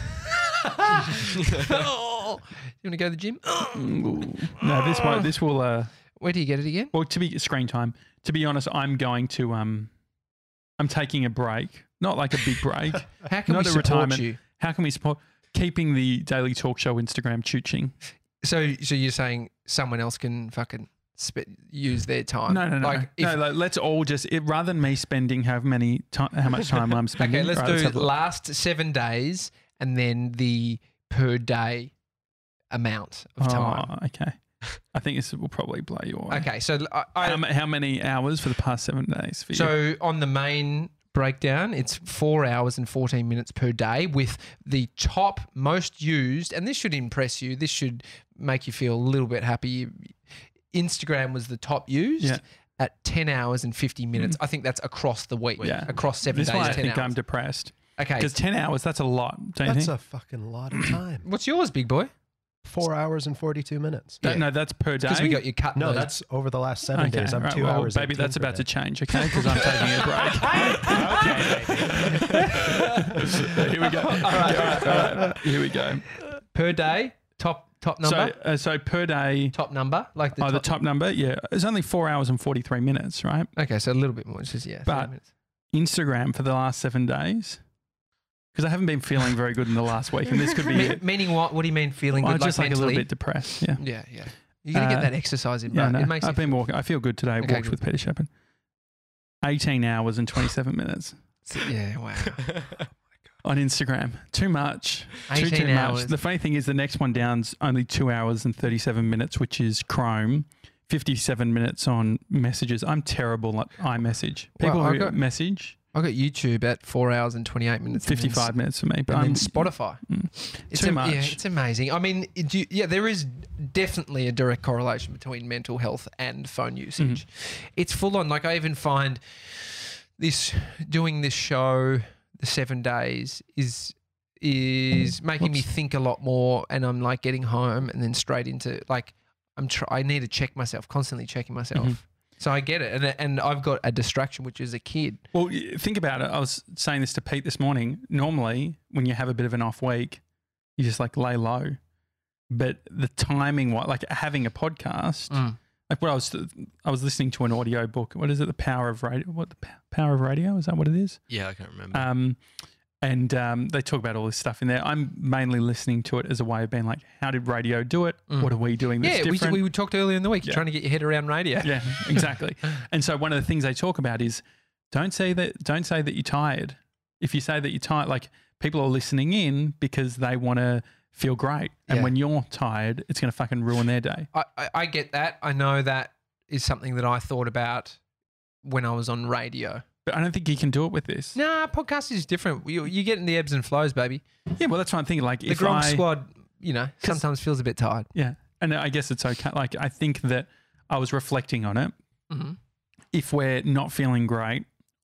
Oh. You want to go to the gym? Ooh. No, this won't. This will. Uh, Where do you get it again? well, to be screen time. To be honest, I'm going to. Um, I'm taking a break. Not like a big break. How can Not we a support retirement. you? How can we support keeping the Daily Talk Show Instagram chooching? So, so you're saying someone else can fucking sp- use their time? No, no, no. Like, if, no, like, let's all just it, rather than me spending how many ti how much time I'm spending. okay, let's right, do have a look. last seven days and then the per day amount of time. Oh, okay. I think this will probably blow you away. Okay, so I, I, How, ma- how many hours for the past seven days for you? so on the main breakdown, it's four hours and fourteen minutes per day with the top most used, and this should impress you. This should make you feel a little bit happy. Instagram was the top used Yeah. at ten hours and fifty minutes. I think that's across the week, Yeah. across seven this is days, why I ten think hours. I'm depressed. okay, Because ten hours, that's a lot, don't you That's think? a fucking lot of time. what's yours, big boy? Four hours and forty-two minutes. That- yeah. No, that's per day. Because we got you cut. No, those. that's over the last seven Okay, days. I'm right, two well, hours. Baby, eighteen that's per about day. to change, okay? Because I'm taking a break. okay. Here we go. All right, all right, all right. Here we go. per day. Top top number. So, uh, so per day, top number, like the oh, top. the top number, yeah, it's only four hours and forty-three minutes, right? Okay, so a little bit more. It's just yeah, But- thirty minutes. Instagram for the last seven days, because I haven't been feeling very good in the last week, and this could be Me- it. meaning what? What do you mean feeling I'm good? just like like a little mentally? bit depressed. Yeah, Yeah, yeah. You're gonna Uh, get that exercise in, bro. yeah. No, It makes I've you been walking. I feel good today. I Okay, walked good. with Peter Shepard. Eighteen hours and twenty-seven minutes yeah, wow. on Instagram. Too much. Too, eighteen too hours. much. The funny thing is, the next one down's only two hours and thirty-seven minutes, which is Chrome. Fifty-seven minutes on messages. I'm terrible at iMessage. Well, People I who got- message I got YouTube at four hours and twenty-eight minutes. and then fifty-five s- minutes for me, but And I'm then Spotify. Mm. It's Too am- much. Yeah, it's amazing. I mean, it- do you- yeah, there is definitely a direct correlation between mental health and phone usage. Mm-hmm. It's full on. Like I even find this doing this show, the seven days, is is making me Whoops. think a lot more. And I'm like getting home and then straight into like I'm. Try- I need to check myself, constantly checking myself. Mhm. So I get it, and and I've got a distraction, which is a kid. Well, y- think about it. I was saying this to Pete this morning. Normally, when you have a bit of an off week, you just like lay low. But the timing, what like having a podcast, Mm. like what I was, I was listening to an audio book. What is it? The Power of Radio. What the P- Power of Radio? Is that what it is? Yeah, I can't remember. Um, and um, they talk about all this stuff in there. I'm mainly listening to it as a way of being like, how did radio do it? Mm. What are we doing that's Yeah, we, different? we talked earlier in the week. You're Yeah. trying to get your head around radio. Yeah, exactly. And so one of the things they talk about is don't say that don't say that you're tired. If you say that you're tired, like people are listening in because they want to feel great. And Yeah. when you're tired, it's going to fucking ruin their day. I, I, I get that. I know that is something that I thought about when I was on radio. But I don't think he can do it with this. Nah, podcast is different. You, you get in the ebbs and flows, baby. Yeah, well, that's what I'm thinking. Like, The if Gronk I, squad, you know, sometimes feels a bit tired. yeah, and I guess it's okay. Like, I think that I was reflecting on it. Mm-hmm. If we're not feeling great,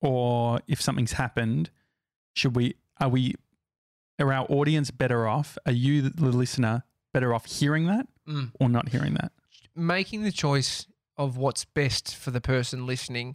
or if something's happened, should we? Are we? Are our audience better off? Are you, the listener, better off hearing that Mm. or not hearing that? Making the choice of what's best for the person listening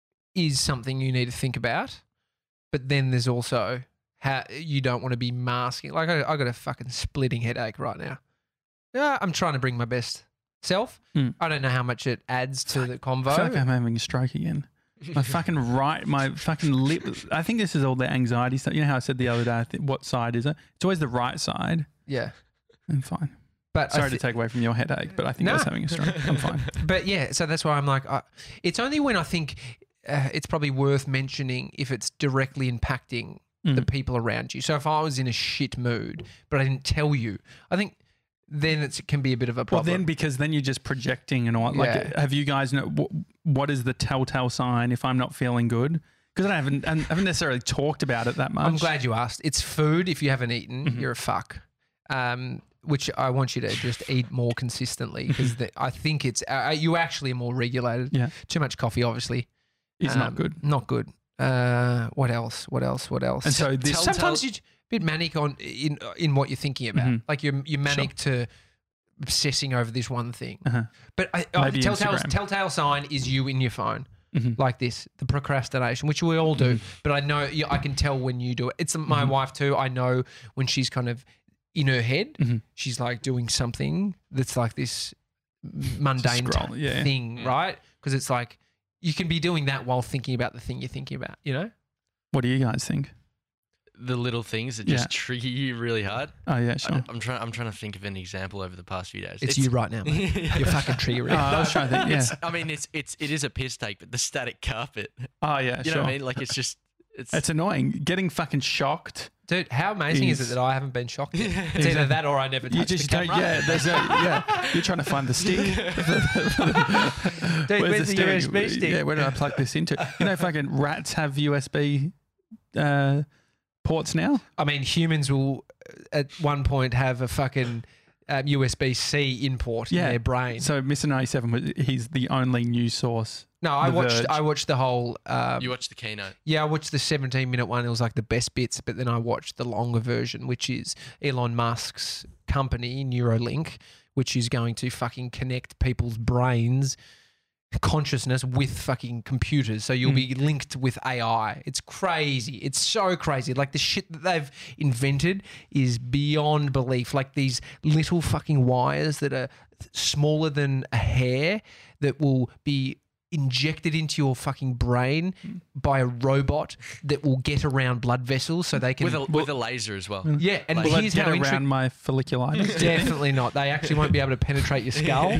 is something you need to think about. But then there's also how you don't want to be masking. Like I, I got a fucking splitting headache right now. Yeah, I'm trying to bring my best self. Mm. I don't know how much it adds to the I convo. feel like I'm having a stroke again. My fucking right, my fucking lip. I think this is all the anxiety stuff. You know how I said the other day, I think, what side is it? It's always the right side. Yeah. I'm fine. But Sorry I thi- to take away from your headache, but I think I No. was having a stroke. I'm fine. But yeah, so that's why I'm like, I, it's only when I think uh, it's probably worth mentioning if it's directly impacting the Mm. people around you. So if I was in a shit mood, but I didn't tell you, I think then it's, it can be a bit of a Well, problem. then because then you're just projecting and all. Like, Yeah. have you guys know what, what is the telltale sign if I'm not feeling good? Because I haven't, I haven't necessarily talked about it that much. I'm glad you asked. It's food. If you haven't eaten, Mhm. you're a fuck. Um, which I want you to just eat more consistently because I think it's uh, you actually are more regulated. Yeah. Too much coffee, obviously, It's Um, not good. Not good. Uh, what else? What else? What else? And so this, Tell- Sometimes you're a bit manic on in in what you're thinking about. Mhm. Like you're you're manic to obsessing over this one thing. Uh-huh. But I, oh, Maybe telltale Instagram. telltale sign is you in your phone Mhm. like this, the procrastination, which we all do. But I know you, I can tell when you do it. It's my Mhm. wife too. I know when she's kind of in her head, Mhm. she's like doing something that's like this mundane scroll, t- yeah. thing, Mm. right? Because it's like you can be doing that while thinking about the thing you're thinking about. You know. what do you guys think? The little things that just Yeah. trigger you really hard. Oh yeah, I, sure. I'm trying. I'm trying to think of an example over the past few days. It's, you right now, mate. You're fucking triggering. Oh, I was trying to think. Yeah. It's, I mean, it's it's it is a piss take, but the static carpet. Oh yeah, You sure. know what I mean? Like it's just it's. It's annoying. Getting fucking shocked. Dude, how amazing is, Is- it that I haven't been shocked yet? It's either Exactly. that or I never touched You just the don't. camera. Yeah, there's a, yeah. You're trying to find the stick. Dude, where's the U S B steering? stick? Yeah, where do I plug this into? You know, fucking rats have U S B uh, ports now. I mean, humans will uh, at one point have a fucking um, U S B C import Yeah. in their brain. So Mister ninety-seven, was- he's the only news source. no, I The watched. Verge. I watched the whole. Um, you watch the keynote. yeah, I watched the seventeen minute one. It was like the best bits, but then I watched the longer version, which is Elon Musk's company Neuralink, which is going to fucking connect people's brains, consciousness with fucking computers. So you'll Mm. be linked with A I. It's crazy. It's so crazy. Like the shit that they've invented is beyond belief. Like these little fucking wires that are smaller than a hair that will be injected into your fucking brain by a robot that will get around blood vessels so they can With a with a laser as well. yeah, and Like- Will that here's get how around interesting. my folliculitis? Definitely not. They actually won't be able to penetrate your skull.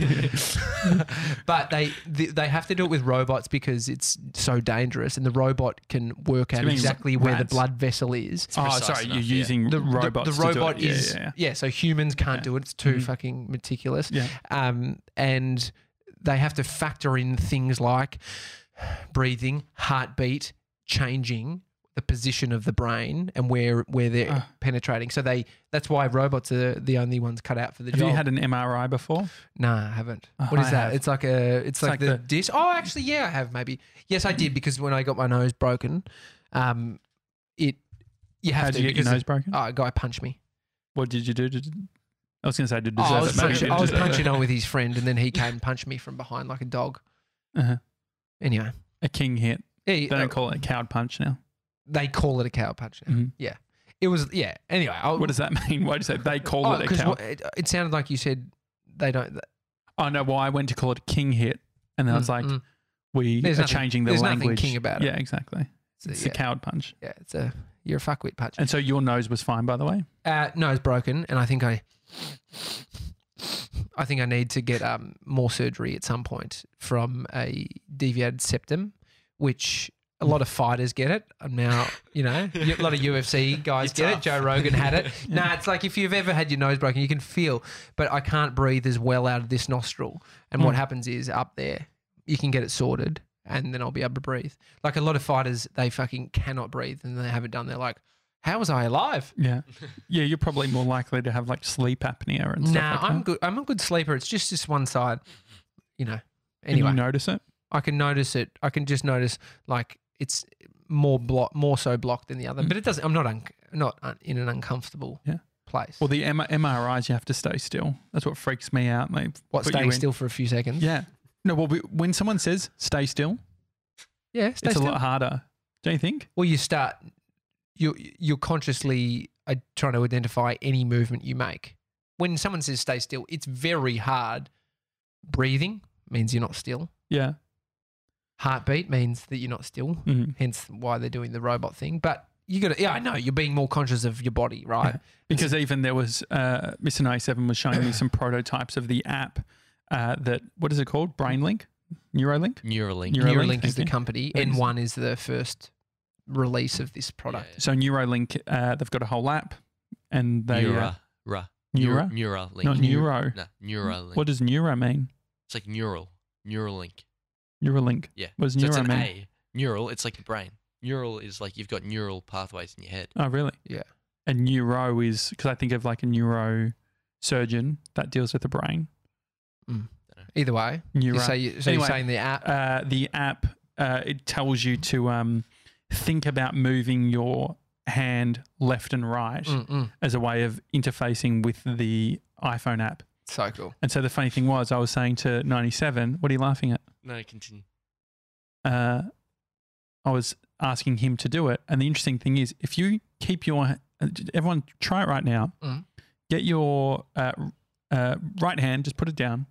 But they they have to do it with robots because it's so dangerous, and the robot can work out you mean exactly where the rats? blood vessel is. Oh, precise sorry, enough, you're yeah. using The, the- robots. the to do robot it. Yeah, is yeah, yeah, so humans can't Yeah. do it. It's too Mhm. fucking meticulous. yeah. Um, and they have to factor in things like breathing, heartbeat, changing the position of the brain and where where they're Ah. penetrating. So they that's why robots are the only ones cut out for the Have job. you had an M R I before? Nah, I haven't. Oh, What is I that? have. It's like a. It's, like, like the, the- disc. Oh, actually, yeah, I have maybe. Yes, I did because when I got my nose broken, um, it you have How to did you get your because nose broken? oh, a guy punched me. What did you do? To, I was going to say, to Oh, deserve I was it. Maybe punching, you I was deserve it. punching on with his friend, and then he came and punched me from behind like a dog. Uh-huh. Anyway, A king hit. yeah, They uh, don't call it a cowed punch now. they call it a cow punch. Now. Mhm. Yeah, it was. Yeah. Anyway, I, What does that mean? Why do you say they call oh, it a because cow? it, it sounded like you said they don't. Oh no! Well, I went to call it a king hit, and then I was Mm, like, mm. we There's are nothing- changing the there's nothing language. king about it. Yeah, exactly. It's a- It's yeah, a cowed punch. yeah, it's a you're a fuckwit punch. And so your nose was fine, by the way. Uh, nose broken, and I think I, I think I need to get um more surgery at some point from a deviated septum, which a lot of fighters get it. And now, you know, a lot of U F C guys You're get tough. it. Joe Rogan had it. Nah, it's like if you've ever had your nose broken, you can feel, but I can't breathe as well out of this nostril. And what Mm. happens is up there, you can get it sorted. and then I'll be able to breathe. Like a lot of fighters, they fucking cannot breathe and they have it done. They're like, how was I alive? Yeah. Yeah, you're probably more likely to have like sleep apnea and stuff Nah, like I'm that. good. I'm a good sleeper. It's just this one side, you know. Can Anyway, you notice it? I can notice it. I can just notice like it's more block, more so blocked than the other. Mm. But it doesn't. I'm not un- not un- in an uncomfortable Yeah. place. Well, the M- MRIs, you have to stay still. That's what freaks me out. They what, put you staying in- still for a few seconds? Yeah. No, well, we, when someone says stay still, yeah. Stay it's still. a lot harder. Don't you think? Well, you start. You you're consciously uh, trying to identify any movement you make. When someone says stay still, it's very hard. Breathing means you're not still. Yeah. Heartbeat means that you're not still. Mhm. Hence why they're doing the robot thing. But you got to. Yeah, I know you're being more conscious of your body, right? Yeah. Because even there was, uh, Mister ninety-seven was showing me some prototypes of the app uh, that, what is it called? BrainLink? Neuralink? Neuralink. Neuralink, Neuralink is thank the you. company. Thanks. N one is the first release of this product. Yeah, So Neuralink, uh, they've got a whole app and they... Neura. Uh, Ra. Neura? Neuralink. Not neuro. No, Neuralink. What does neuro mean? It's like neural. Neuralink. Neuralink. Yeah. What does So it's neuro an mean? A. Neural, it's like the brain. Neural is like you've got neural pathways in your head. Oh, really? Yeah. And neuro is, because I think of like a neurosurgeon that deals with the brain. Either way, Neuro. you say you, so Anyway, you're saying the app. Uh, the app, uh, it tells you to um, think about moving your hand left and right Mm, mm. as a way of interfacing with the iPhone app. So cool. And so the funny thing was, I was saying to ninety-seven, what are you laughing at? No, continue. Uh, I was asking him to do it. And the interesting thing is, if you keep your, everyone try it right now, Mm. get your uh, uh, right hand, just put it down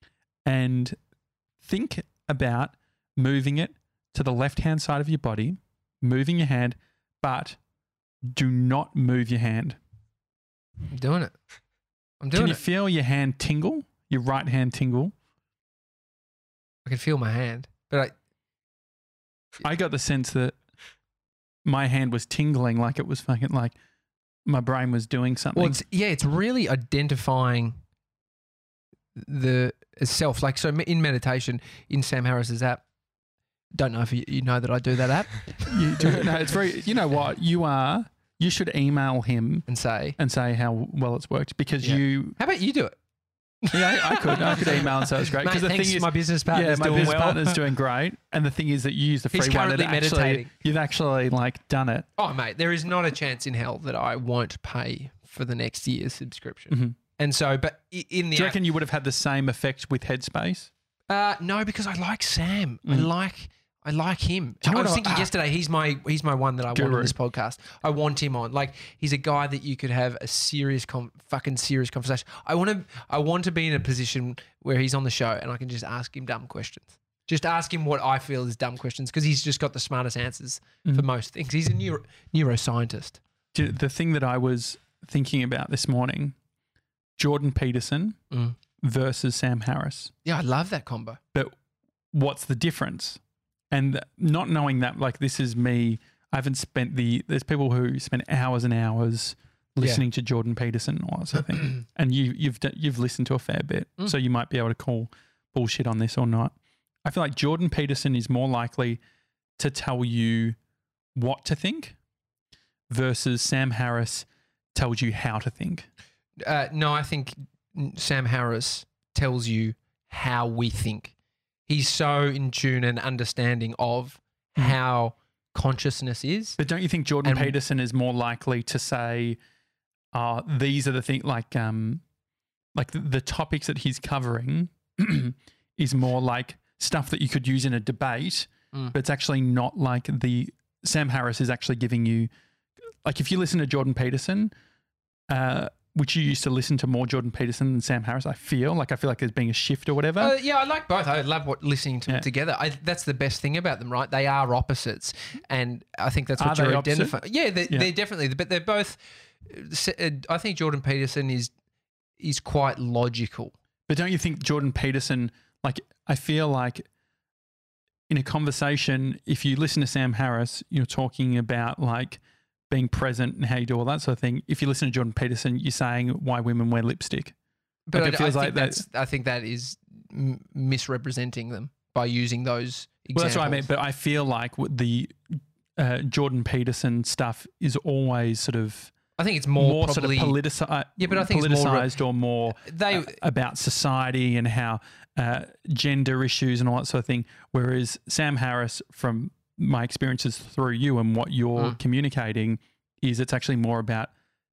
and think about moving it to the left-hand side of your body, moving your hand, but do not move your hand. I'm doing it. I'm Can doing you it. feel your hand tingle, your right hand tingle? I can feel my hand, but I, I got the sense that my hand was tingling, like it was fucking like my brain was doing something. well, it's yeah, it's really identifying the self. Like so, in meditation, in Sam Harris's app. Don't know if you, you know that I do that app you do, no, it's very. You know what? You are. You should email him and say, and say how well it's worked because Yeah. you. "How about you do it?" Yeah, I could. I could email and say it's great Mate, because the thanks, thing is, my business yeah, partner's my doing business well. partner's doing great, and the thing is that you use the He's free one and currently actually meditating. you've actually like done it. Oh, mate, there is not a chance in hell that I won't pay for the next year's subscription. Mhm. And so, but i- in the Do you app, reckon you would have had the same effect with Headspace? uh, no, because I like Sam. I Mm. like. I like him. Do you know I was what I- thinking ah. yesterday. He's my he's my one that I want Guru. on this podcast. I want him on. Like he's a guy that you could have a serious, com- fucking serious conversation. I want to. I want to be in a position where he's on the show and I can just ask him dumb questions. Just ask him what I feel is dumb questions because he's just got the smartest answers for Mhm. most things. He's a neuro, neuroscientist. Do you- The thing that I was thinking about this morning, Jordan Peterson Mm. versus Sam Harris. Yeah, I love that combo. But what's the difference? And not knowing that, like, this is me. I haven't spent the. There's people who spend hours and hours listening to Jordan Peterson and all that sort of thing. And you, you've d- you've listened to a fair bit, Mm. so you might be able to call bullshit on this or not. I feel like Jordan Peterson is more likely to tell you what to think, versus Sam Harris tells you how to think. Uh, no, I think Sam Harris tells you how we think. He's so in tune and understanding of Mhm. how consciousness is. But don't you think Jordan And- Peterson is more likely to say, uh, these are the things, like, um, like the, the topics that he's covering is more like stuff that you could use in a debate, Mm. but it's actually not like the Sam Harris is actually giving you, like if you listen to Jordan Peterson, uh, which you used to listen to more Jordan Peterson than Sam Harris, I feel like I feel like there's being a shift or whatever. Uh, yeah, I like both. I love what listening to Yeah. them together. I, that's the best thing about them, right? They are opposites, and I think that's Are what they you're opposite? identifying. Yeah, they're, Yeah. they're definitely, but they're both. uh, I think Jordan Peterson is is quite logical. But don't you think Jordan Peterson, like, I feel like in a conversation, if you listen to Sam Harris, you're talking about like being present and how you do all that sort of thing. If you listen to Jordan Peterson, you're saying why women wear lipstick. But Like, it I, I feels think like that- that's I think that is m- misrepresenting them by using those Well, that's what I mean. examples. But I feel like with the uh, Jordan Peterson stuff is always sort of I think it's more, more probably, sort of politicized, Yeah, but I think it's more- politicized or more They- uh, about society and how uh, gender issues and all that sort of thing. Whereas Sam Harris, from my experiences through you and what you're Mm. communicating, is it's actually more about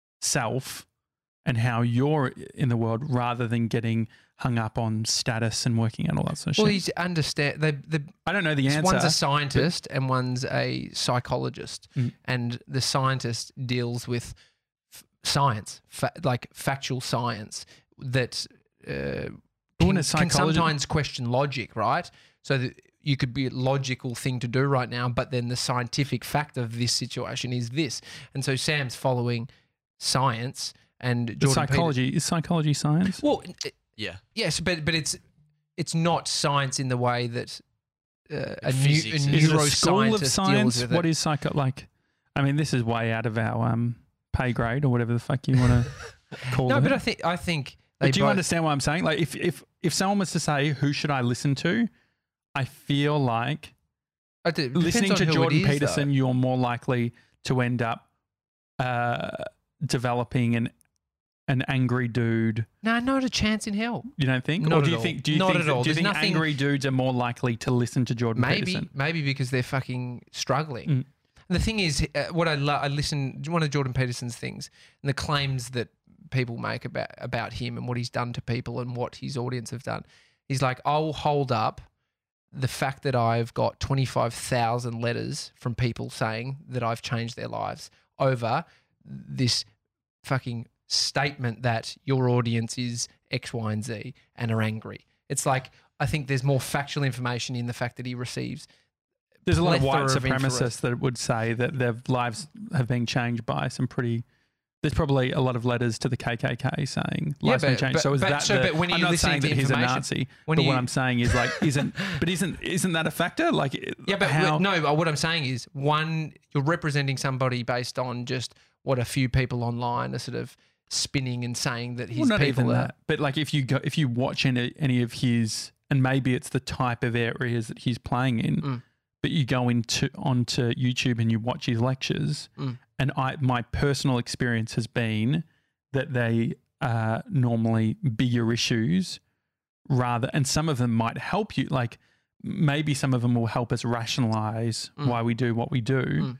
self and how you're in the world rather than getting hung up on status and working out all that sort of well, shit. he's understand. They, the I don't know the answer. one's a scientist and one's a psychologist, Mm. and the scientist deals with f- science, fa- like factual science that uh, But can, when a can psychologist- sometimes question logic, right? So that you could be a logical thing to do right now, but then the scientific fact of this situation is this, and so Sam's following science and But Jordan Peter- psychology is psychology science. Well, it- Yeah. yes, but but it's it's not science in the way that uh, a, new, Physics a is- Is it a school neuroscientist of deals science? with What it. is psycho? Like, I mean, this is way out of our um, pay grade or whatever the fuck you want to call No, it. but I think I think they But do you both- understand what I'm saying? Like, if if if someone was to say, "Who should I listen to?" I feel like I do- depends listening on to who it Jordan is, Peterson, though. you're more likely to end up uh, developing an an angry dude. No, not a chance in hell. You don't think? Not or do at you all. think? Do you Not think? at that- all. Do you There's think nothing- angry dudes are more likely to listen to Jordan Maybe, Peterson? maybe because they're fucking struggling. Mm. And the thing is, uh, what I lo- I listen one of Jordan Peterson's things and the claims that people make about about him and what he's done to people and what his audience have done. He's like, I'll hold up the fact that I've got twenty-five thousand letters from people saying that I've changed their lives over this fucking statement that your audience is X, Y, and Z and are angry. It's like, I think there's more factual information in the fact that he receives. There's a lot of white plethora of supremacists interest. that would say that their lives have been changed by some pretty. There's probably a lot of letters to the K K K saying Yeah, lives have but- been changed. but- so is but- that? so, the, but when I'm you're not listening saying to that he's a information- Nazi, when but you- what I'm saying is like, isn't? But isn't isn't that a factor? Like, Yeah, but how, no, but what I'm saying is, one, you're representing somebody based on just what a few people online are sort of spinning and saying that his well, not people even are. that. But like, if you go, if you watch any, any of his, and maybe it's the type of areas that he's playing in, Mm. but you go into onto YouTube and you watch his lectures, Mm. and I my personal experience has been that they are normally bigger issues rather, and some of them might help you. Like maybe some of them will help us rationalize Mm. why we do what we do.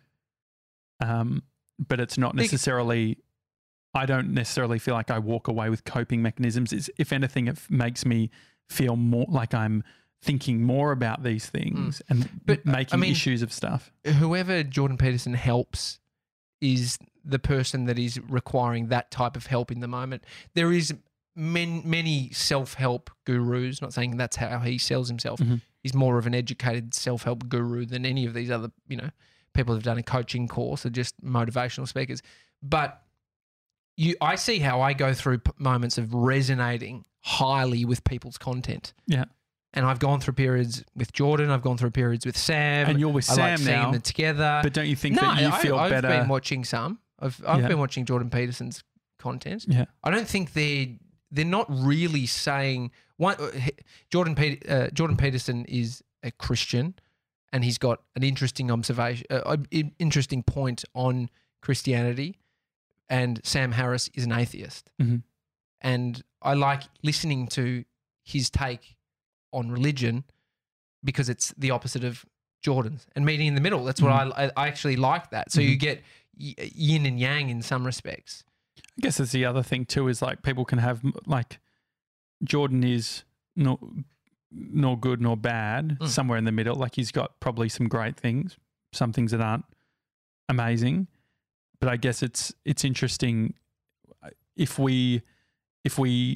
Um, but it's not Big- necessarily. I don't necessarily feel like I walk away with coping mechanisms. It's, if anything, it f- makes me feel more like I'm thinking more about these things and But, uh, I making mean- issues of stuff. Whoever Jordan Peterson helps is the person that is requiring that type of help in the moment. There is men, many self-help gurus, not saying that's how he sells himself. Mhm. He's more of an educated self-help guru than any of these other, you know, people who've done a coaching course or just motivational speakers. But you, I see how I go through p- moments of resonating highly with people's content. Yeah. And I've gone through periods with Jordan. I've gone through periods with Sam. And you're with I like Sam seeing now, them together. But don't you think no, that you I, feel I've better? been watching some. I've I've Yeah. been watching Jordan Peterson's content. Yeah. I don't think they they're not really saying one. Jordan Pete, uh, Jordan Peterson is a Christian, and he's got an interesting observation, uh, an interesting point on Christianity. And Sam Harris is an atheist, Mhm. and I like listening to his take on religion because it's the opposite of Jordan's and meeting in the middle. That's what I, I actually like that. So you Mhm. get y- yin and yang in some respects. I guess that's the other thing too, is like people can have m- like Jordan is not nor good nor bad, Mm. somewhere in the middle. Like he's got probably some great things, some things that aren't amazing. But I guess it's it's interesting if we if we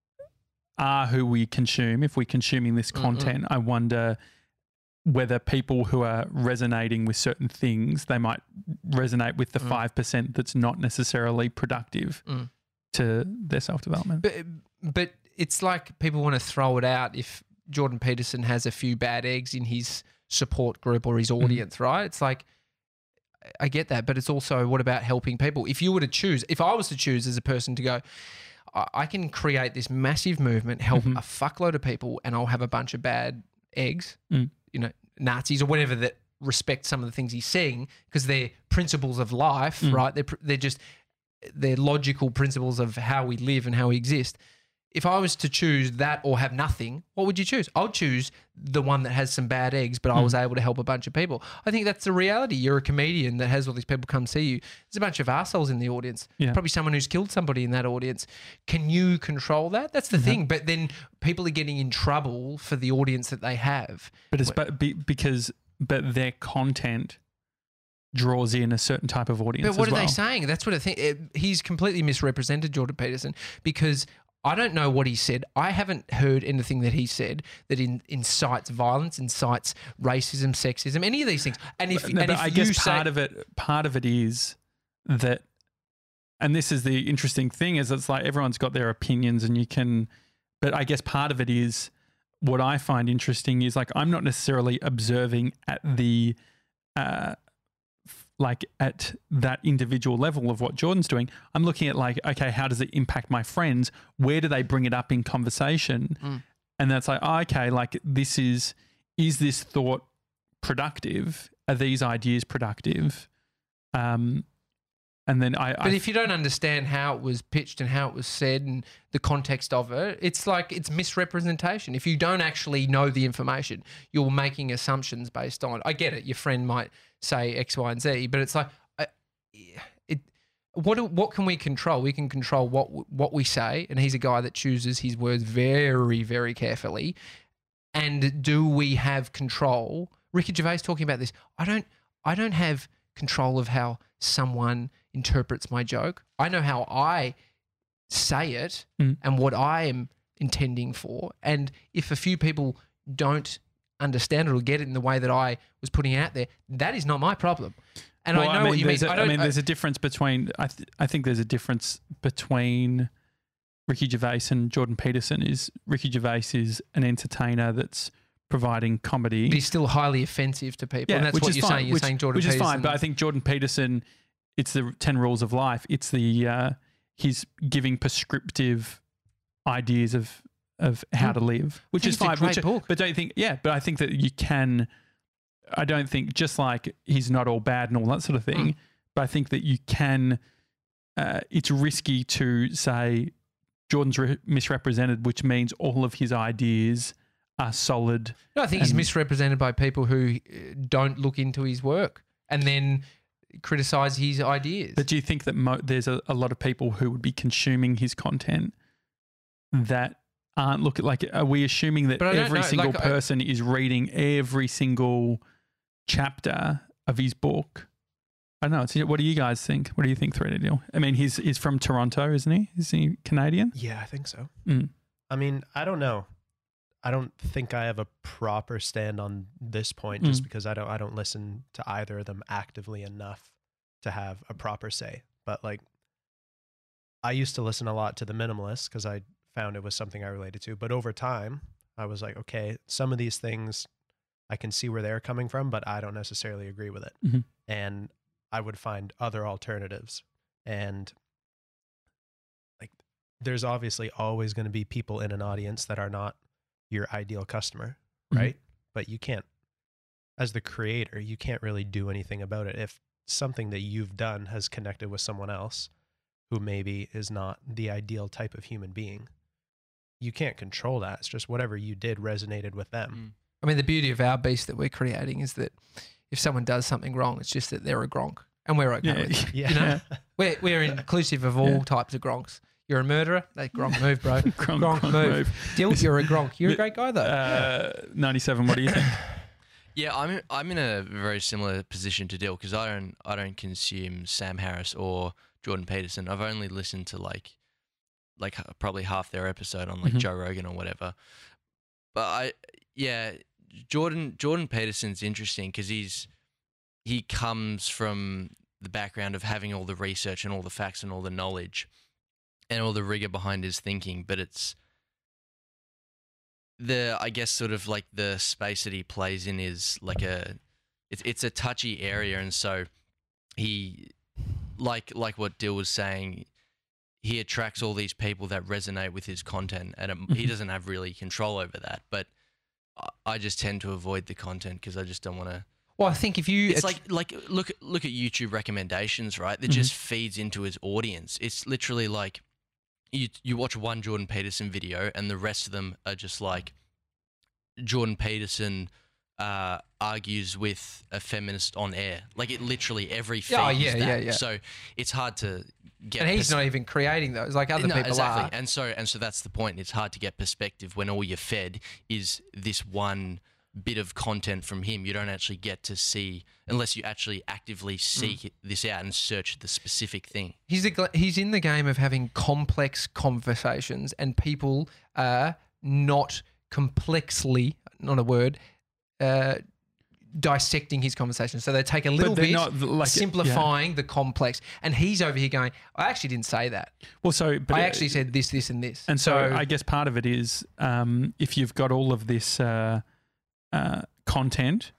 are who we consume, if we're consuming this Mm-mm. content, I wonder whether people who are resonating with certain things, they might resonate with the Mm. five percent that's not necessarily productive Mm. to their self-development. But but it's like people want to throw it out if Jordan Peterson has a few bad eggs in his support group or his audience, right? It's like, I get that, but it's also, what about helping people? If you were to choose, if I was to choose as a person to go, I I can create this massive movement, help Mhm. a fuckload of people, and I'll have a bunch of bad eggs. Mm. You know, Nazis or whatever that respect some of the things he's saying because they're principles of life, Mm. right? They're pr- they're just they're logical principles of how we live and how we exist. If I was to choose that or have nothing, what would you choose? I'll choose the one that has some bad eggs, but I was able to help a bunch of people. I think that's the reality. You're a comedian that has all these people come see you. There's a bunch of assholes in the audience. Yeah. Probably someone who's killed somebody in that audience. Can you control that? That's the thing. But then people are getting in trouble for the audience that they have. But it's but be, because but their content draws in a certain type of audience. But what as are well. they saying? That's what I think. It, he's completely misrepresented Jordan Peterson because I don't know what he said. I haven't heard anything that he said that in, incites violence, incites racism, sexism, any of these things. And if, No, and but if I you guess say, part of it, part of it is that, and this is the interesting thing, is it's like everyone's got their opinions, and you can, but I guess part of it is what I find interesting is like I'm not necessarily observing at the, uh, like at that individual level of what Jordan's doing. I'm looking at like, okay, how does it impact my friends? Where do they bring it up in conversation? Mm. And that's like, oh, okay, like this is, is this thought productive? Are these ideas productive? Um, and then I, but I if you don't understand how it was pitched and how it was said and the context of it, it's like it's misrepresentation. If you don't actually know the information, you're making assumptions based on. I get it. Your friend might say X, Y, and Z, but it's like, I, it. What do, what can we control? We can control what what we say, and he's a guy that chooses his words very, very carefully. And do we have control? Ricky Gervais talking about this. I don't. I don't have control of how someone interprets my joke. I know how I say it Mm. and what I am intending for. And if a few people don't understand it or get it in the way that I was putting out there, that is not my problem. And well, I know I mean, what you mean. there's a- I, I don't, mean, I- there's a difference between. I th- I think there's a difference between Ricky Gervais and Jordan Peterson. Is Ricky Gervais is an entertainer that's providing comedy. but he's still highly offensive to people. Yeah, and that's which what is you're fine, saying. You're which, saying Jordan which is Peterson. fine. But I think Jordan Peterson, it's the ten rules of life. It's the uh, he's giving prescriptive ideas of of how Mm. to live, which think is it's a fine. great Which, book. But don't you think? Yeah, but I think that you can. I don't think just like he's not all bad and all that sort of thing. Mm. But I think that you can. Uh, it's risky to say Jordan's re- misrepresented, which means all of his ideas are solid. No, I think he's and- misrepresented by people who uh, don't look into his work and then criticize his ideas. But do you think that mo- there's a, a lot of people who would be consuming his content that aren't looking like? Are we assuming that But I don't every know, single like, I- person is reading every single chapter of his book? I don't know. It's, what do you guys think? What do you think, Threaded Deal? I mean, he's he's from Toronto, isn't he? Is he Canadian? Yeah, I think so. Mm. I mean, I don't know. I don't think I have a proper stand on this point just Mm. because I don't I don't listen to either of them actively enough to have a proper say. But like I used to listen a lot to the Minimalists because I found it was something I related to. But over time, I was like, okay, some of these things I can see where they're coming from, but I don't necessarily agree with it. Mhm. And I would find other alternatives. And like there's obviously always going to be people in an audience that are not your ideal customer, Mhm. right? But you can't, as the creator, you can't really do anything about it. If something that you've done has connected with someone else who maybe is not the ideal type of human being, you can't control that. It's just whatever you did resonated with them. I mean, the beauty of our beast that we're creating is that if someone does something wrong, it's just that they're a gronk and we're okay Yeah. with it. Yeah. You know? We're, we're inclusive of all Yeah. types of gronks. You're a murderer? That gronk move, bro. Gronk, Gronk Gronk move. move. Dill, you're a gronk. You're a great guy, though. Uh, ninety-seven. What do you think? Yeah, I'm I'm in a very similar position to Dill because I don't I don't consume Sam Harris or Jordan Peterson. I've only listened to like like h- probably half their episode on like Mhm. Joe Rogan or whatever. But I yeah, Jordan Jordan Peterson's interesting because he's he comes from the background of having all the research and all the facts and all the knowledge and all the rigor behind his thinking, but it's the I guess sort of like the space that he plays in is like a it's it's a touchy area, and so he like like what Dill was saying, he attracts all these people that resonate with his content, and it, he doesn't have really control over that. But I just tend to avoid the content because I just don't want to. Well, I think if you, It's like like look at look at YouTube recommendations, right? That Mhm. just feeds into his audience. It's literally like you you watch one Jordan Peterson video and the rest of them are just like Jordan Peterson uh, argues with a feminist on air. Like it literally every feed Oh, is yeah, that. yeah, yeah. So it's hard to get. and he's pers- not even creating those like other no, people exactly. are. And so and so that's the point. It's hard to get perspective when all you're fed is this one bit of content from him. You don't actually get to see unless you actually actively seek Mm. this out and search the specific thing. He's a, gl- he's in the game of having complex conversations, and people are not complexly, not a word, uh, dissecting his conversation. So they take a little they're bit, not, like, simplifying the complex, and he's over here going, "I actually didn't say that. Well, so but I it- actually said this, this, and this." And so, I guess part of it is um, if you've got all of this uh, uh, content,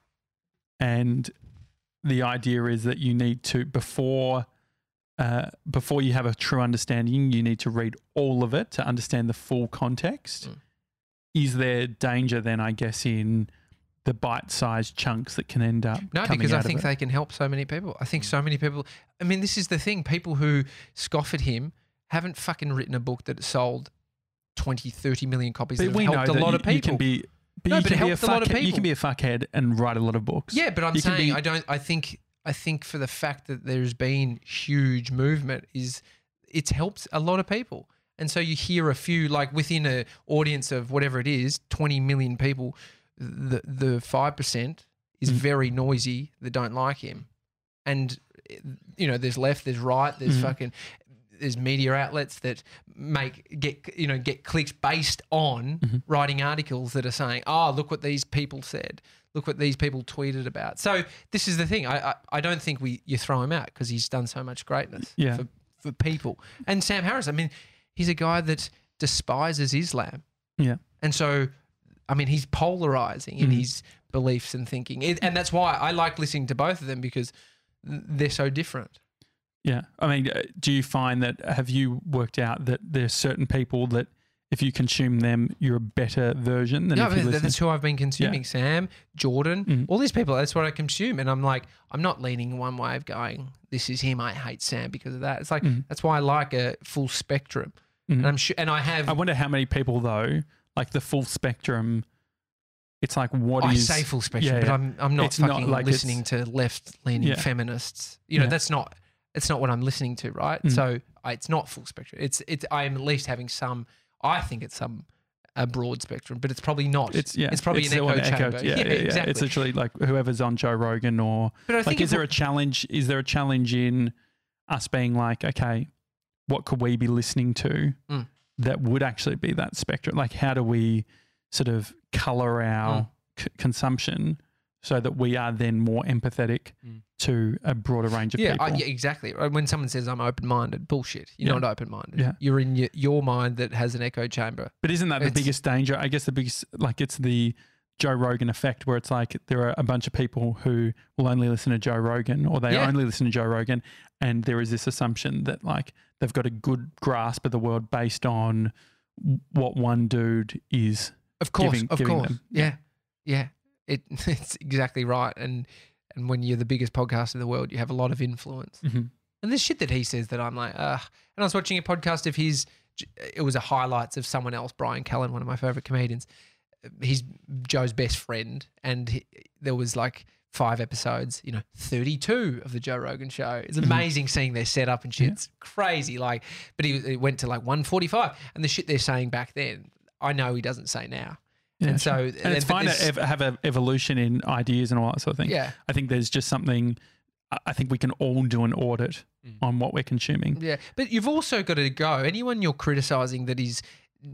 and the idea is that you need to before uh, before you have a true understanding, you need to read all of it to understand the full context. Mm. Is there danger then, I guess, in the bite-sized chunks that can end up No, coming because I out of think it? they can help so many people. I think so many people. I mean, this is the thing. People who scoff at him haven't fucking written a book that sold twenty, thirty million copies. But that have we know helped a that lot you, of people. you can be. But No, you but it can be a helped a lot of fuckhead- You people. can be a fuckhead and write a lot of books. Yeah, but I'm You can saying be- I don't. I think. I think for the fact that there's been huge movement is it's helped a lot of people, and so you hear a few like within a audience of whatever it is, twenty million people, the the five percent is Mm. very noisy that don't like him, and you know there's left, there's right, there's Mhm. fucking. There's media outlets that make get you know get clicks based on Mhm. writing articles that are saying, "Oh, look what these people said. Look what these people tweeted about." So this is the thing. I I, I don't think we you throw him out because he's done so much greatness Yeah. for for people. And Sam Harris, I mean, he's a guy that despises Islam, Yeah. and so I mean he's polarizing in Mhm. his beliefs and thinking, It- and that's why I like listening to both of them because they're so different. Yeah. I mean, uh, do you find that, have you worked out that there's certain people that if you consume them, you're a better version than No, if you but listen? that's who I've been consuming. Sam, Jordan, Mhm. all these people. That's what I consume, and I'm like, I'm not leaning one way of going, "This is him. I hate Sam because of that." It's like Mhm. that's why I like a full spectrum, Mhm. and I'm sure, and I have. I wonder how many people, though, like the full spectrum, it's like what I is... say full spectrum, yeah, but yeah. I'm I'm not It's not fucking like it's- listening to left leaning Yeah. feminists. You know, Yeah. that's not it's not what I'm listening to, right? Mm. So I, it's not full spectrum. It's it's I am at least having some. I think it's some a broad spectrum, but it's probably not. It's yeah, it's probably an still echo chamber. Yeah, yeah, yeah. exactly. It's literally like whoever's on Joe Rogan or but I like, think is if there we- a challenge? Is there a challenge in us being like, okay, what could we be listening to Mm. that would actually be that spectrum? Like, how do we sort of color our Mm. c- consumption so that we are then more empathetic Mm. to a broader range of yeah, people? I, yeah, exactly. Right, when someone says I'm open-minded, bullshit. You're Yeah. not open-minded. Yeah. You're in your, your mind that has an echo chamber. But isn't that the It's- biggest danger? I guess the biggest, like, it's the Joe Rogan effect where it's like there are a bunch of people who will only listen to Joe Rogan or they Yeah. only listen to Joe Rogan. And there is this assumption that, like, they've got a good grasp of the world based on what one dude is. Of course, Giving- of giving course. them. Yeah, yeah. It it's exactly right. And and when you're the biggest podcast in the world, you have a lot of influence. Mm-hmm. And there's shit that he says that I'm like, ugh. And I was watching a podcast of his. It was a highlights of someone else, Brian Callen, one of my favorite comedians. He's Joe's best friend, and he, there was like five episodes, you know, thirty-two of the Joe Rogan show. It's amazing seeing their setup and shit. Yeah. It's crazy. Like, but he it went to like one forty-five, and the shit they're saying back then, I know he doesn't say now. Yeah, and sure. so, and it's but fine to there's- ev- have an evolution in ideas and all that sort of thing. Yeah, I think there's just something, I- I think we can all do an audit Mm. on what we're consuming. yeah. But you've also got to go. Anyone you're criticizing that is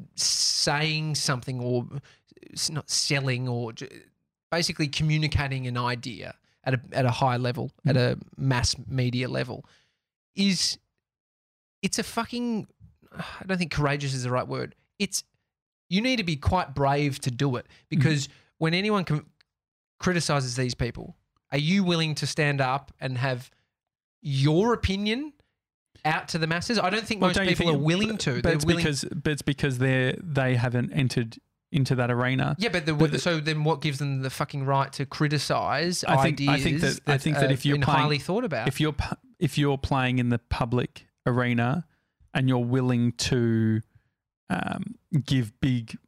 saying something or s- not selling or j- basically communicating an idea at a at a high level, at a mass media level, is it's a fucking. I don't think courageous is the right word. It's you need to be quite brave to do it because when anyone com- criticizes these people, are you willing to stand up and have your opinion out to the masses? I don't think Well, most don't you people think- are willing to. But They're it's willing. because but it's because they they haven't entered into that arena. Yeah, but, the, But the- so then what gives them the fucking right to criticize I think- ideas I think that- I think that have if you're been playing- highly thought about? If you're pu- if you're playing in the public arena and you're willing to um, give big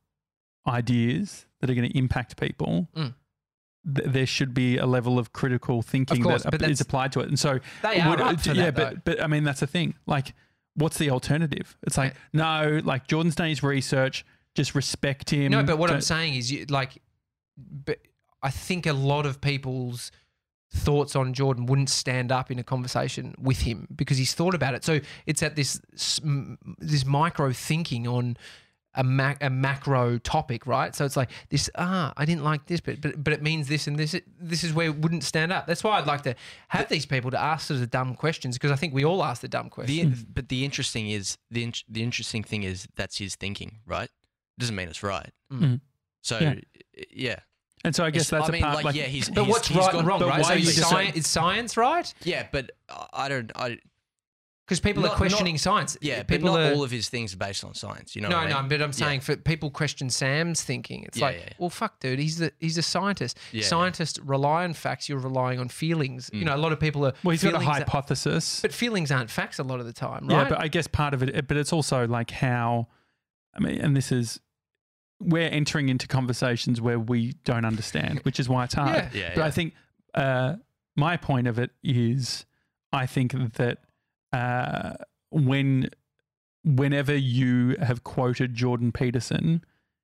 ideas that are going to impact people, Mm. th- there should be a level of critical thinking course, that but ap- is that's- applied to it. And so, They are would- up for yeah, that, but though. but I mean that's the thing. Like, what's the alternative? It's like no, like Jordan's done his research. Just respect him. No, but what I'm Don't- saying is, you, like, but I think a lot of people's thoughts on Jordan wouldn't stand up in a conversation with him because he's thought about it. So it's at this s- m- this micro thinking on a mac, a macro topic, right? So it's like this. Ah, I didn't like this, but but but it means this and this. This is where it wouldn't stand up. That's why I'd like to have these people to ask sort of dumb questions because I think we all ask the dumb The, questions. but the interesting is the in- the interesting thing is that's his thinking, right? Doesn't mean it's right. Mm. So Yeah. yeah, And so I guess It's- that's I a mean, part. like, Like, yeah, he's But he's- what's he's right got- and wrong, but right? why So you is, just sci- say- is science right? Yeah, but I don't. I Because people Not- are questioning not- science. yeah, but people not are, all of his things are based on science. You know. No, what I no, mean? but I'm Yeah. saying for people question Sam's thinking, it's Yeah, like, yeah, yeah. well, fuck, dude, he's the he's a scientist. Yeah, yeah. Scientists rely on facts. You're relying on feelings. You Mm. know, a lot of people are. well, he's got a feelings are- hypothesis. but feelings aren't facts a lot of the time, right? Yeah, but I guess part of it, but it's also like how, I mean, and this is, we're entering into conversations where we don't understand, which is why it's hard. Yeah. Yeah, But yeah. I think uh, my point of it is, I think that uh, when, whenever you have quoted Jordan Peterson,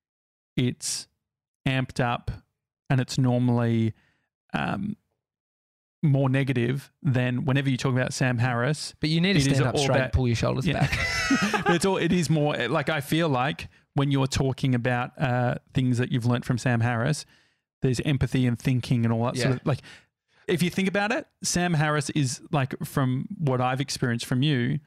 it's amped up, and it's normally um, more negative than whenever you talk about Sam Harris. But you need to It is stand up all straight, about- and pull your shoulders Yeah. back. But it's all, it is more like I feel like when you're talking about uh, things that you've learnt from Sam Harris, there's empathy and thinking and all that sort Yeah. of like. If you think about it, Sam Harris is like, from what I've experienced from you,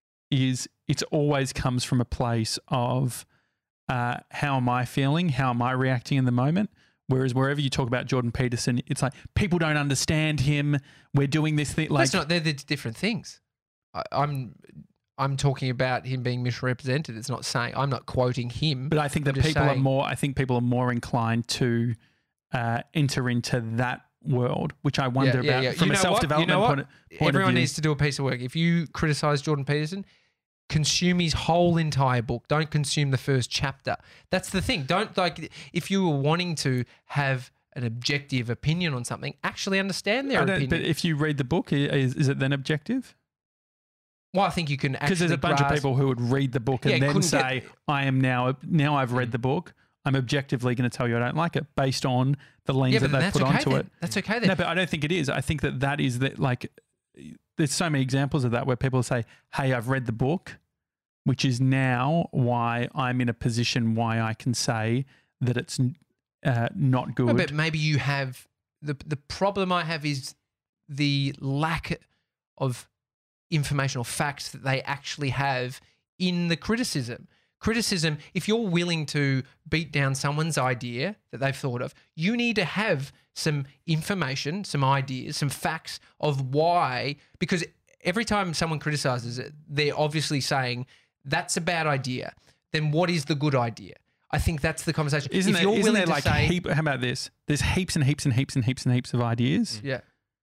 is it's always comes from a place of uh, how am I feeling, how am I reacting in the moment. Whereas wherever you talk about Jordan Peterson, it's like people don't understand him. We're doing this thing like That's not. They're the different things. I, I'm. I'm talking about him being misrepresented. It's not saying I'm not quoting him. But I think I'm that just people are saying- more. I think people are more inclined to uh, enter into that world, which I wonder yeah, about yeah. from You a know what? self-development You know what? point, of, point Everyone of view. needs to do a piece of work. If you criticize Jordan Peterson, consume his whole entire book. Don't consume the first chapter. That's the thing. Don't like if you were wanting to have an objective opinion on something, actually understand their I don't- opinion. but if you read the book, i- is, is it then objective? well, I think you can actually Because there's a bunch of grasp- people who would read the book and Yeah, then couldn't say, get- "I am now now I've read the book. I'm objectively going to tell you I don't like it based on the lens Yeah, that but they've that's put okay. onto Then. it." That's okay then. No, but I don't think it is. I think that that is that like there's so many examples of that where people say, "Hey, I've read the book," which is now why I'm in a position why I can say that it's uh, not good. No, but maybe you have the the problem I have is the lack of information or facts that they actually have in the criticism. Criticism, if you're willing to beat down someone's idea that they've thought of, you need to have some information, some ideas, some facts of why, because every time someone criticizes it, they're obviously saying that's a bad idea. Then what is the good idea? I think that's the conversation. Isn't if there, you're isn't willing there to like say, heap, how about this? There's heaps and heaps and heaps and heaps and heaps of ideas, yeah,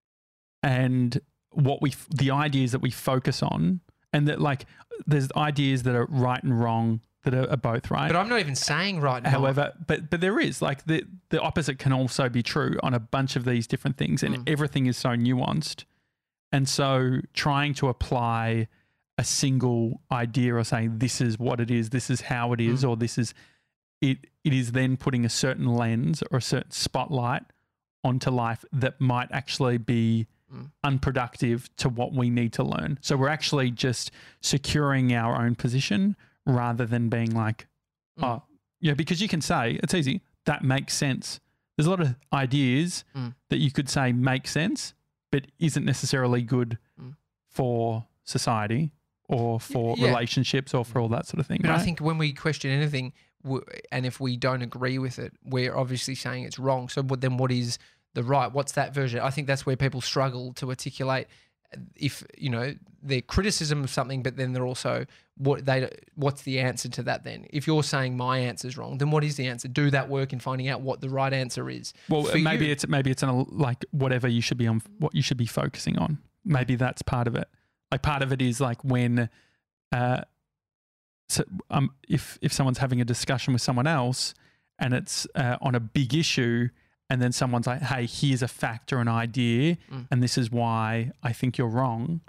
and what we, f- the ideas that we focus on, and that like there's ideas that are right and wrong that are, are both right. but I'm not even saying right now. However, but but there is like the the opposite can also be true on a bunch of these different things, and Mm. everything is so nuanced, and so trying to apply a single idea or saying this is what it is, this is how it is, Mm. or this is it. It is then putting a certain lens or a certain spotlight onto life that might actually be Mm. unproductive to what we need to learn. So we're actually just securing our own position rather than being like, Mm. oh, yeah, because you can say, it's easy, that makes sense. There's a lot of ideas Mm. that you could say make sense, but isn't necessarily good Mm. for society or for Yeah. relationships or for all that sort of thing. But right? I think when we question anything, w- and if we don't agree with it, we're obviously saying it's wrong. So what, then what is the right? What's that version? I think that's where people struggle to articulate if you know their criticism of something, but then they're also what they what's the answer to that then? If you're saying my answer's wrong, then what is the answer? Do that work in finding out what the right answer is. Well, for maybe you. it's maybe it's an, like whatever you should be on, what you should be focusing on. Maybe that's part of it. Like part of it is like when, uh, so um, if if someone's having a discussion with someone else and it's uh, on a big issue, and then someone's like, "Hey, here's a fact or an idea, Mm. and this is why I think you're wrong."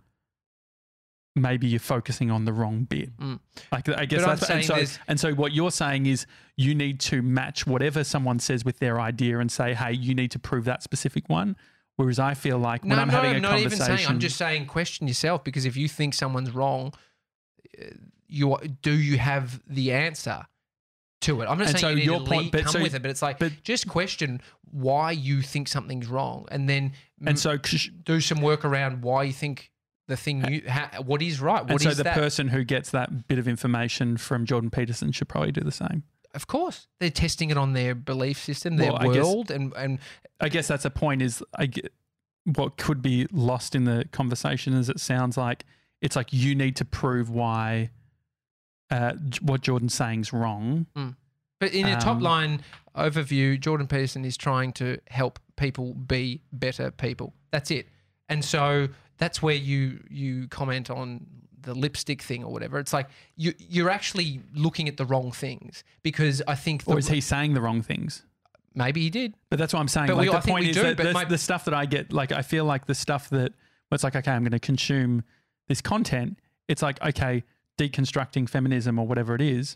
Maybe you're focusing on the wrong bit. Mm. Like I guess But I'm that's and saying so, there's- and so what you're saying is you need to match whatever someone says with their idea and say, "Hey, you need to prove that specific one." Whereas I feel like when No, I'm no, having a I'm not even conversation, saying. I'm just saying question yourself, because if you think someone's wrong, uh, you do you have the answer to it? I'm not And saying so you need your to point- lead, but come so- with it, but it's like but- just question why you think something's wrong, and then and mm, so ksh- do some work around why you think the thing you ha- what is right. What and is so the that? person who gets that bit of information from Jordan Peterson should probably do the same. Of course, they're testing it on their belief system, their Well, I guess- world, and and I guess that's a point. Is I get what could be lost in the conversation is it sounds like it's like you need to prove why uh, j- what Jordan's saying is wrong. But in a top Um, line overview, Jordan Peterson is trying to help people be better people. That's it. And so that's where you you comment on the lipstick thing or whatever. It's like you you're actually looking at the wrong things, because I think the, Or is he saying the wrong things? maybe he did. But that's what I'm saying. But like we- the I think point we is do, that but the, my- the stuff that I get, like I feel like the stuff that where it's like, okay, I'm going to consume this content. It's like, okay, deconstructing feminism or whatever it is.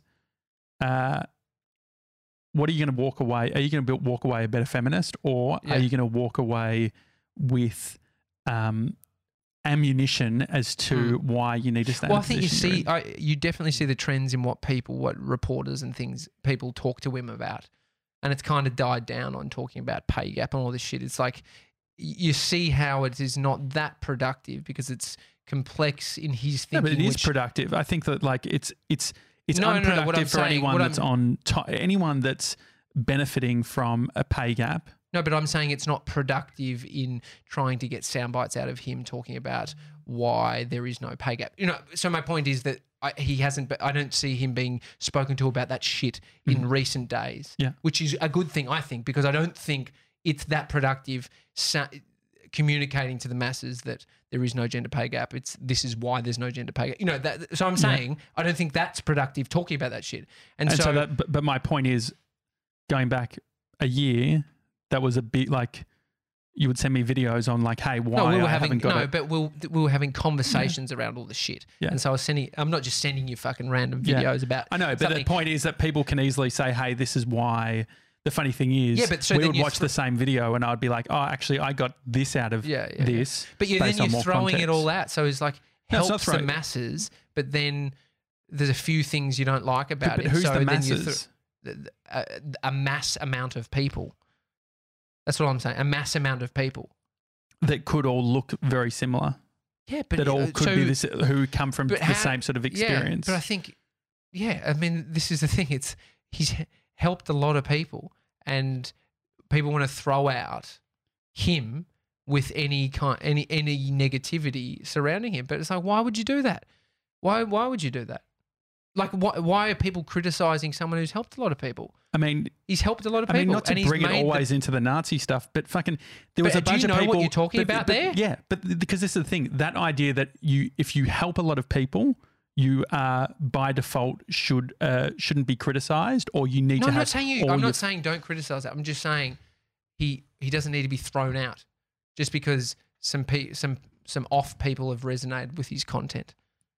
Uh, what are you going to walk away? Are you going to walk away a better feminist, or Yeah. are you going to walk away with um, ammunition as to why you need to stay? Well, in I the think you position you're see, in? I, you definitely see the trends in what people, what reporters and things, people talk to him about, and it's kind of died down on talking about pay gap and all this shit. It's like y- you see how it is not that productive because it's complex in his No, thinking. but it is which- productive. I think that like it's it's it's No, no, no, unproductive what I'm for saying- anyone what that's I'm- on to- anyone that's benefiting from a pay gap. No, but I'm saying it's not productive in trying to get sound bites out of him talking about why there is no pay gap. You know, so my point is that I, he hasn't. I don't see him being spoken to about that shit in Mhm. recent days. Yeah. which is a good thing, I think, because I don't think it's that productive sa- communicating to the masses that there is no gender pay gap. It's this is why there's no gender pay gap. You know that. So I'm Yeah. saying I don't think that's productive talking about that shit. And, And, so, so, that, but, but my point is, going back a year, that was a bit like you would send me videos on like, hey, why no, we were I having haven't got no, it. but we we were having conversations around all the shit. Yeah. And so I was sending. I'm not just sending you fucking random Yeah. videos about. I know, but something. the point is that people can easily say, hey, this is why. The funny thing is, Yeah, but so we then would you watch thro- the same video and I'd be like, oh, actually, I got this out of Yeah, yeah, yeah. this. But you, based then on you're more throwing it context. all out. So it's like No, it's not helps the throwing- masses, but then there's a few things you don't like But, about but it. who's so the then you masses? th- th- a, a mass amount of people. That's what I'm saying. A mass amount of people. that could all look very similar. Yeah, but that all uh, could so, be this who come from but the how- same sort of Yeah, experience. but I think, yeah, I mean, this is the thing. It's he's h- helped a lot of people, and people want to throw out him with any kind, any any negativity surrounding him. But it's like, why would you do that? Why why would you do that? Like, why why are people criticizing someone who's helped a lot of people? I mean, He's helped a lot of I people. mean, not to and he's bring it made the- always into the Nazi stuff, but fucking, there was But a do bunch you know of what people. you're talking but- about but- there? Yeah, but th- because this is the thing, that idea that you, if you help a lot of people, you uh, by default should uh, shouldn't be criticised, or you need No, to I'm have. not saying you. all I'm your- not saying don't criticize that. I'm just saying he he doesn't need to be thrown out just because some pe- some some off people have resonated with his content.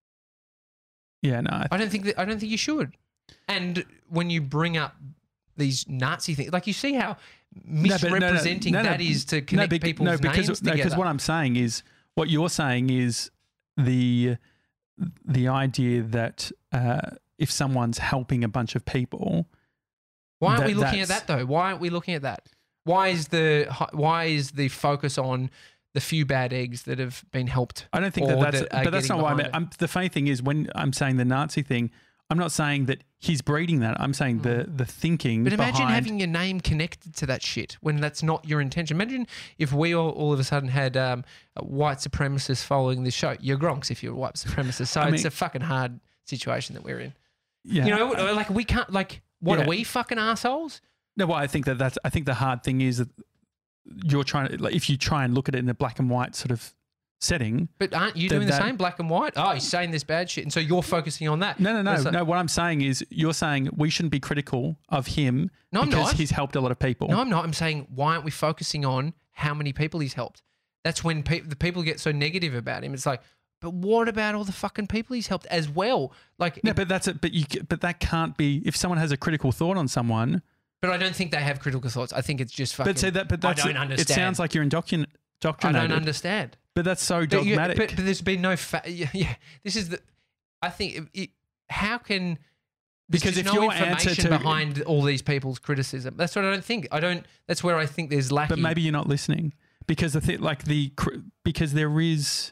Yeah, no, I I don't think that I don't think you should. And when you bring up these Nazi things, like you see how No, but no, no, misrepresenting no, no, that is to no, connect bec- people's no, because, names no, together. because what I'm saying is, what you're saying is the the idea that uh, if someone's helping a bunch of people, Why aren't that- we looking at that's- that though? Why aren't we looking at that? Why is the hi- why is the focus on the few bad eggs that have been helped? I don't think Or that that's, that are but that's getting not why I behind meant. I'm, the funny thing is, when I'm saying the Nazi thing, I'm not saying that he's breeding that. I'm saying the the thinking But imagine behind. having your name connected to that shit when that's not your intention. Imagine if we all, all of a sudden had um, white supremacists following this show. You're Gronks if you're a white supremacist. So I it's mean- a fucking hard situation that we're in. yeah. You know, like we can't, like, what Yeah. are we fucking assholes? No, well, I think that that's. I think the hard thing is that you're trying to, like, if you try and look at it in a black and white sort of setting. But aren't you That- doing the that- same, black and white? Oh, he's saying this bad shit. And so you're focusing on that. No, no, no, It's like- no. What I'm saying is, you're saying we shouldn't be critical of him No, I'm because not. he's helped a lot of people. No, I'm not. I'm saying, why aren't we focusing on how many people he's helped? That's when pe- the people get so negative about him. It's like, but what about all the fucking people he's helped as well? Like, No, it- but that's it. But you, c- but that can't be. If someone has a critical thought on someone, but I don't think they have critical thoughts. I think it's just fucking. but say that. But that's I don't it, understand. It sounds like you're indoctrin- I indoctrinated. don't understand. But that's so But, you- dogmatic. but, but there's been no. Fa- yeah, yeah, this is the. I think it, it, how can. There's Because just if no your answer information to- behind all these people's criticism. That's what I don't think. I don't. That's where I think there's lacking. But maybe you're not listening because the th- like the cr- because there is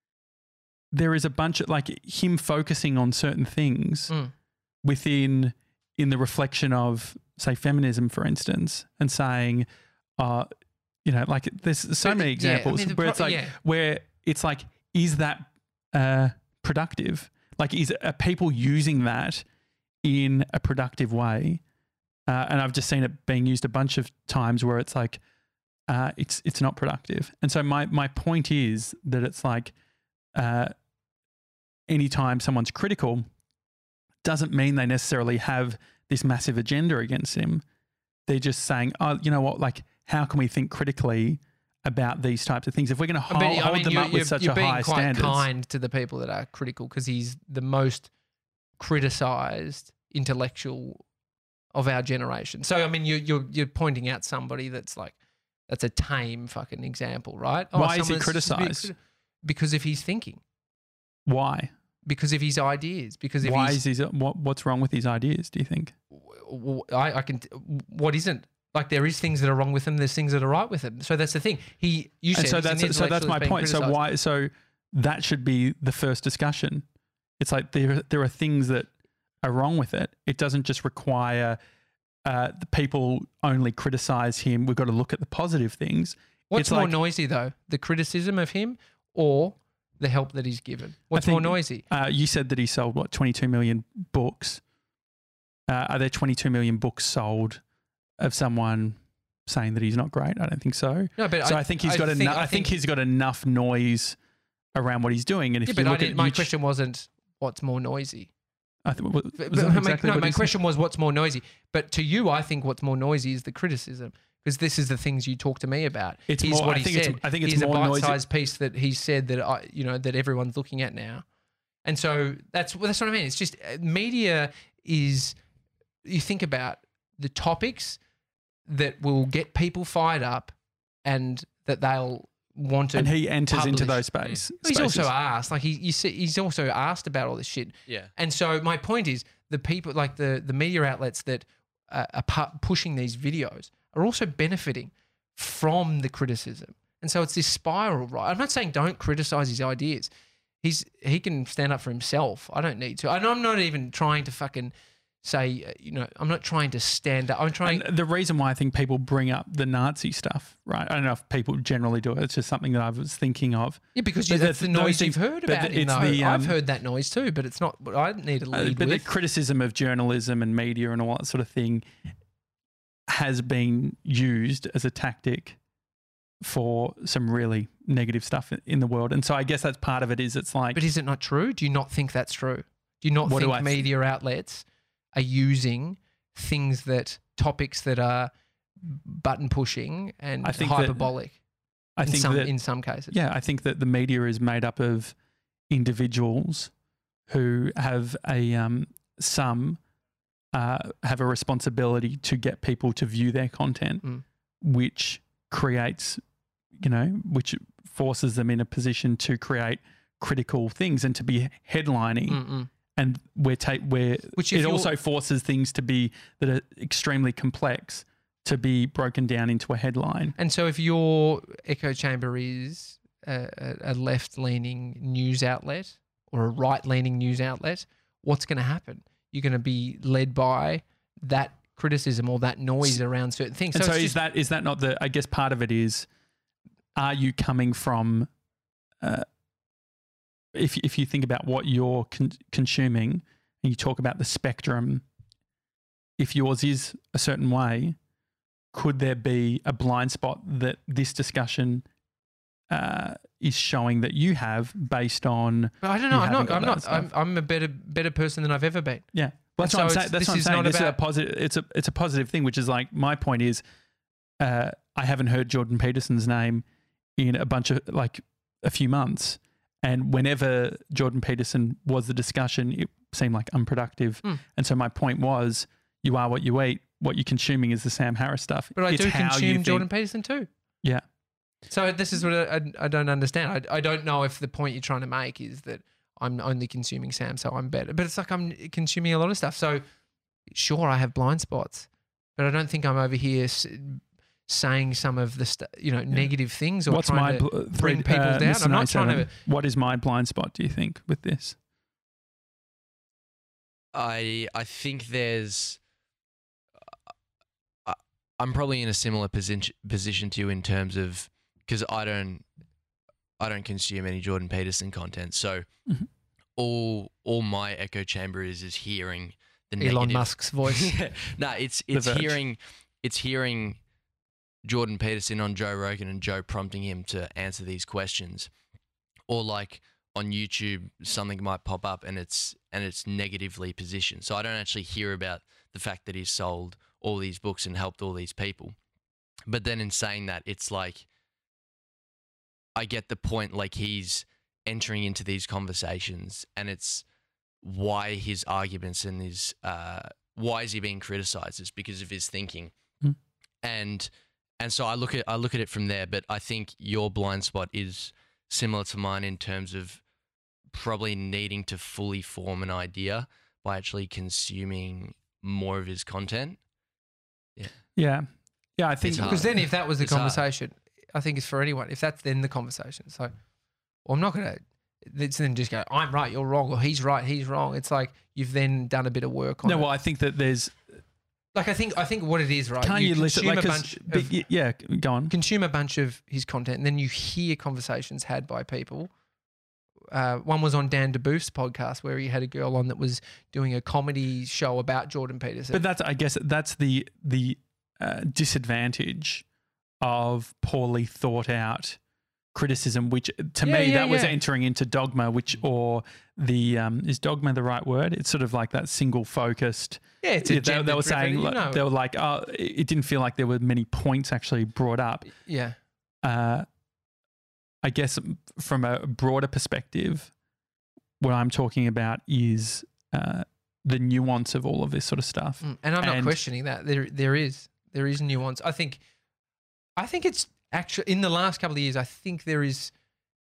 there is a bunch of like him focusing on certain things Mm. within in the reflection of say feminism, for instance, and saying, uh, you know, like there's so But, many yeah, I examples mean, the where pro- it's like yeah. where it's like is that uh, productive? Like is are people using that in a productive way? Uh, and I've just seen it being used a bunch of times where it's like, uh, it's it's not productive. And so my my point is that it's like, uh, anytime someone's critical, doesn't mean they necessarily have this massive agenda against him. They're just saying, oh, you know what, like, how can we think critically about these types of things? If we're going to hold, But, I hold mean, them you're, up you're, with such you're a being high quite standards, kind to the people that are critical because he's the most criticized intellectual of our generation. So I mean, you, you're you're pointing out somebody that's like that's a tame fucking example, right? Oh, Why is he someone's just a bit criticised? criti- Because of his thinking, why? because of his ideas, because of Why his. is his, what, what's wrong with his ideas, do you think? w- w- I, I can. What isn't? Like there is things that are wrong with him. There's things that are right with him. So that's the thing. He. You said And so he's an that's so that's intellectual my being point. So criticised. why? So that should be the first discussion. It's like there there are things that are wrong with it. It doesn't just require uh, the people only criticize him. We've got to look at the positive things. What's It's more like- noisy though, the criticism of him or the help that he's given? What's think- more noisy? Uh, you said that he sold what twenty-two million books. Uh, are there twenty-two million books sold of someone saying that he's not great? I don't think so. No, but So I, think he's got enough. I think he's got enough noise around what he's doing. And if Yeah, you but I look didn't, at my each- question wasn't what's more noisy. I th- was But, that but my- exactly no, what my he said? question was what's more noisy. But to you, I think what's more noisy is the criticism because this is the things you talk to me about. It's Here's more- what I he think it's- said. I think it's Here's more a noisy- bite-sized piece that he said that I, you know, that everyone's looking at now. And so that's well, that's what I mean. It's just uh, media is. You think about the topics that will get people fired up, and that they'll want to. and he enters into publish. those space. He's spaces. also asked, like he, you see, he's also asked about all this shit. Yeah. And so my point is, the people, like the the media outlets that uh, are pu- pushing these videos, are also benefiting from the criticism. And so it's this spiral, right? I'm not saying don't criticize his ideas. He's he can stand up for himself. I don't need to. And I'm not even trying to fucking say, uh, you know, I'm not trying to stand up. I'm trying. And the reason why I think people bring up the Nazi stuff, right? I don't know if people generally do it. It's just something that I was thinking of. Yeah, because you, But that's the the- those noise things- you've heard but about the- him, it's though. the, I've um, heard that noise too, but it's not what I need to Uh, lead but the with. criticism of journalism and media and all that sort of thing has been used as a tactic for some really negative stuff in the world. And so I guess that's part of it is it's like, But is it not true? Do you not think that's true? Do you not What do think I th- media outlets are using things that topics that are button pushing and I think that- hyperbolic I in think some that, in some cases? yeah, I think that the media is made up of individuals who have a, um, some uh, have a responsibility to get people to view their content, Mm. which creates, you know, which forces them in a position to create critical things and to be headlining. Mm-mm. And we're ta- where Which if it you're- also forces things to be that are extremely complex to be broken down into a headline. And so, if your echo chamber is a, a- a left-leaning news outlet or a right-leaning news outlet, what's going to happen? you're going to be led by that criticism or that noise around certain things. And so, it's is just- that is that not the? I guess part of it is, are you coming from? Uh, if if you think about what you're con- consuming and you talk about the spectrum, if yours is a certain way, could there be a blind spot that this discussion uh, is showing that you have based on? But I don't know. you I'm having not. got I'm that not. stuff? I'm, I'm a better better person than I've ever been. Yeah, well, that's And what so I'm saying. it's- That's this what I'm is saying. not This is a about- positive. It's a it's a positive thing, which is like my point is, uh, I haven't heard Jordan Peterson's name in a bunch of like a few months, and whenever Jordan Peterson was the discussion, it seemed like unproductive. Mm. And so my point was, you are what you eat. What you're consuming is the Sam Harris stuff. But I It's do how you consume think- Jordan Peterson too. Yeah. So this is what I, I, I don't understand. I, I don't know if the point you're trying to make is that I'm only consuming Sam, so I'm better. But it's like I'm consuming a lot of stuff. So sure, I have blind spots, but I don't think I'm over here s- saying some of the st- you know negative things or What's my trying to bl- bring thread, people uh, down. Mister I'm not trying to. ninety-seven, What is my blind spot? Do you think with this? I I think there's. I, I'm probably in a similar position position to you in terms of because I don't I don't consume any Jordan Peterson content, so Mhm. all all my echo chamber is is hearing the Elon negative. Musk's voice. no, it's it's Verge. hearing it's hearing Jordan Peterson on Joe Rogan and Joe prompting him to answer these questions, or like on YouTube something might pop up and it's and it's negatively positioned. So I don't actually hear about the fact that he's sold all these books and helped all these people. But then in saying that, it's like I get the point. Like he's entering into these conversations, and it's why his arguments and his uh, why is he being criticized is because of his thinking, Hmm. and and so I look at I look at it from there. But I think your blind spot is similar to mine in terms of probably needing to fully form an idea by actually consuming more of his content. Yeah, yeah. I think It's hard. Because then, if that was the It's hard. conversation, I think it's for anyone. If that's then the conversation, so well, I'm not going to. It's then just go, I'm right, you're wrong, or he's right, he's wrong. It's like you've then done a bit of work on no. it. Well, I think that there's. Like I think I think what it is, right? Can't you, listen? consume Like, a 'cause bunch big- of, y- yeah, go on. consume a bunch of his content, and then you hear conversations had by people. Uh, one was on Dan DeBooth's podcast where he had a girl on that was doing a comedy show about Jordan Peterson. But that's, I guess, that's the the uh, disadvantage of poorly thought out criticism. Which to Yeah, me, yeah, that was yeah. entering into dogma, which or the um, is dogma the right word? It's sort of like that single focused. yeah, it's a Yeah, they, they were saying you like, know, they were like, oh, it it didn't feel like there were many points actually brought up. yeah. Uh, I guess from a broader perspective, what I'm talking about is uh, the nuance of all of this sort of stuff. Mm, And I'm not And- questioning that. There, there is, there is nuance. I think, I think it's actually in the last couple of years. I think there is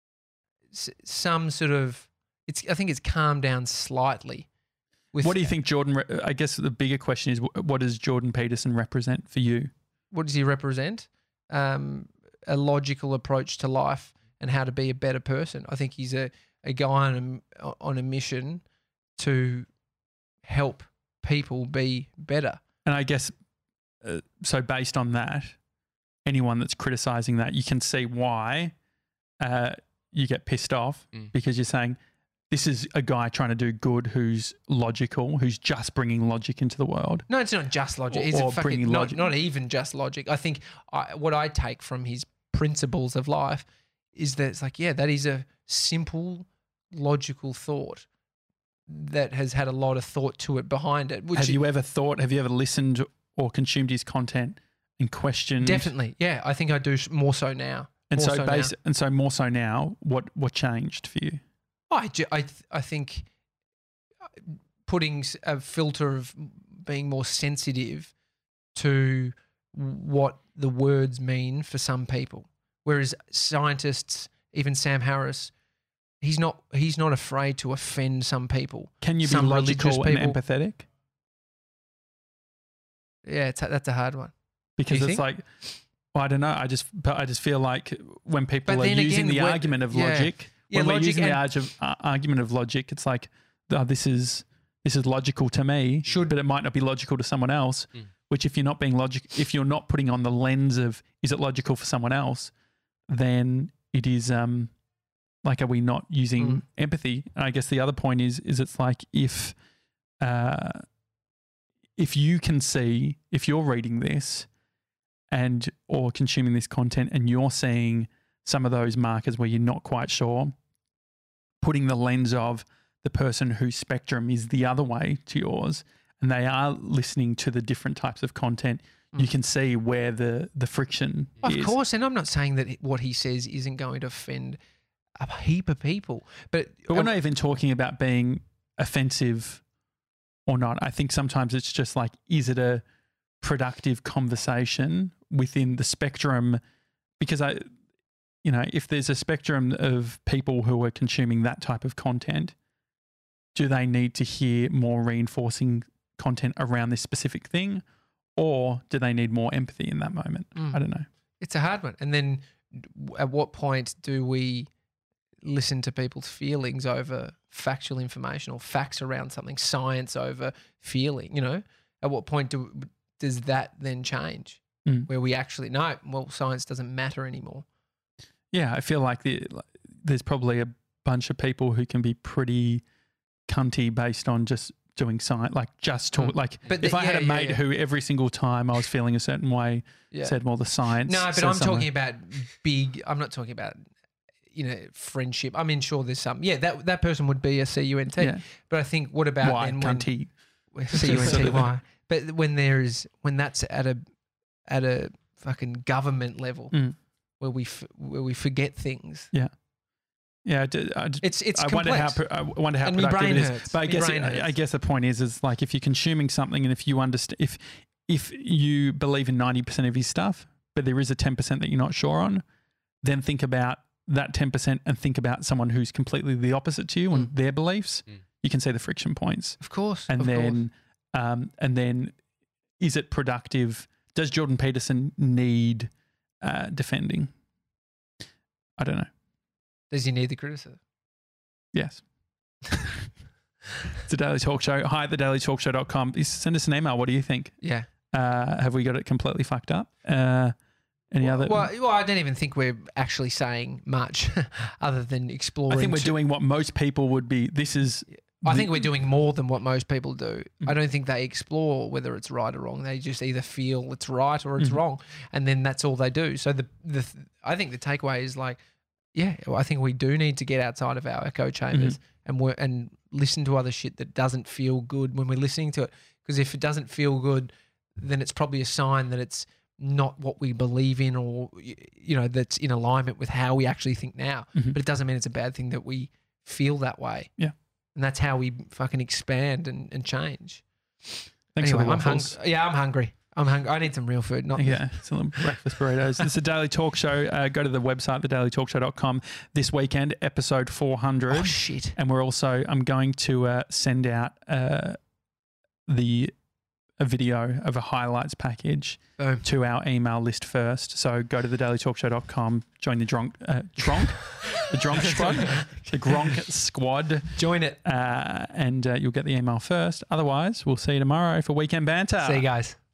s- some sort of. It's. I think it's calmed down slightly. With What do you think, Jordan? Re- I guess the bigger question is, wh- what does Jordan Peterson represent for you? What does he represent? Um, a logical approach to life and how to be a better person. I think he's a, a guy on a, on a mission to help people be better. And I guess, uh, so based on that, anyone that's criticizing that, you can see why uh, you get pissed off Mm. because you're saying, this is a guy trying to do good who's logical, who's just bringing logic into the world. No, it's not just logic. Or- It's or fucking bringing not, logic. not even just logic. I think I, what I take from his principles of life is that it's like, yeah, that is a simple, logical thought that has had a lot of thought to it behind it. Which Have you ever thought, have you ever listened or consumed his content and questioned? definitely, yeah, I think I do s- more so now. And More so, so now. base, and so more so now, what, what changed for you? I, ju- I, th- I think putting s- a filter of being more sensitive to what the words mean for some people. Whereas scientists, even Sam Harris, he's not he's not afraid to offend some people. Can you be Some religious logical and people- empathetic? Yeah, it's, that's a hard one. Because you it's think? like, well, I don't know. I just, but I just feel like when people But are then using again, the when- argument of yeah. logic, Yeah, when we're logic using the and- arg- uh, argument of logic, it's like, oh, this is this is logical to me, Should- but it might not be logical to someone else. Mm. Which, if you're not being logic, if you're not putting on the lens of is it logical for someone else, then it is um, like, are we not using Mm. empathy? And I guess the other point is is it's like if uh, if you can see, if you're reading this and or consuming this content and you're seeing some of those markers where you're not quite sure, putting the lens of the person whose spectrum is the other way to yours, and they are listening to the different types of content, Mm. you can see where the the friction Of is. course, and I'm not saying that what he says isn't going to offend a heap of people, but, But we're not even talking about being offensive or not. I think sometimes it's just like, is it a productive conversation within the spectrum? Because I, you know, if there's a spectrum of people who are consuming that type of content, do they need to hear more reinforcing content around this specific thing, or do they need more empathy in that moment? Mm. I don't know. it's a hard one. And then at what point do we listen to people's feelings over factual information or facts around something, science over feeling, you know? At what point do does that then change? Mm. Where we actually no, well, science doesn't matter anymore. Yeah, I feel like the, like, there's probably a bunch of people who can be pretty cunty based on just doing science, like just talk. Mm. Like But if the- I had yeah, a yeah, mate yeah. who every single time I was feeling a certain way Yeah. said, well, the science. No, but says I'm something. talking about big. I'm not talking about, you know, friendship. I mean, sure, there's some. Yeah, that that person would be a C U N T. Yeah. But I think what about Why then when cunty? C U N T Y? But when there is when that's at a at a fucking government level Mm. where we f- where we forget things. Yeah, I, d- I, d- It's it's I wonder complex. how pro- I wonder how And me productive brain it is. hurts. But I Me guess brain it, I hurts. guess the point is is like if you're consuming something and if you understand if if you believe in ninety percent of his stuff, but there is a ten percent that you're not sure on, then think about that ten percent and think about someone who's completely the opposite to you and Mm. their beliefs. Mm. You can see the friction points. Of course. And of course. then um, and then is it productive? Does Jordan Peterson need uh, defending? I don't know. Does he need the criticism? Yes. It's a Daily Talk Show. Hi at the daily talk show dot com. Send us an email. What do you think? Yeah. Uh, have we got it completely fucked up? Uh, any well, other? Well, well, I don't even think we're actually saying much other than exploring. I think we're to- doing what most people would be. This is. I the- think we're doing more than what most people do. Mhm. I don't think they explore whether it's right or wrong. They just either feel it's right or it's Mhm. wrong, and then that's all they do. So the the th- I think the takeaway is like, yeah, I think we do need to get outside of our echo chambers Mm-hmm. and we and listen to other shit that doesn't feel good when we're listening to it. Because if it doesn't feel good, then it's probably a sign that it's not what we believe in, or y- you know, that's in alignment with how we actually think now. Mhm. But it doesn't mean it's a bad thing that we feel that way. Yeah. And that's how we fucking expand and, and change. Thanks anyway, for the I'm waffles. hungry. Yeah, I'm hungry. I'm hungry. I need some real food. Not Yeah, some breakfast burritos. It's a Daily Talk Show. Uh, go to the website, the daily talk show dot com. This weekend, episode four hundred. Oh shit. And we're also, I'm going to uh, send out uh, the a video of a highlights package Boom. to our email list first. So go to the daily talk show dot com, join the Dronk, uh, Dronk, the Dronk squad, the Gronk squad, Join it. uh, and uh, you'll get the email first. Otherwise, we'll see you tomorrow for Weekend Banter. See you guys.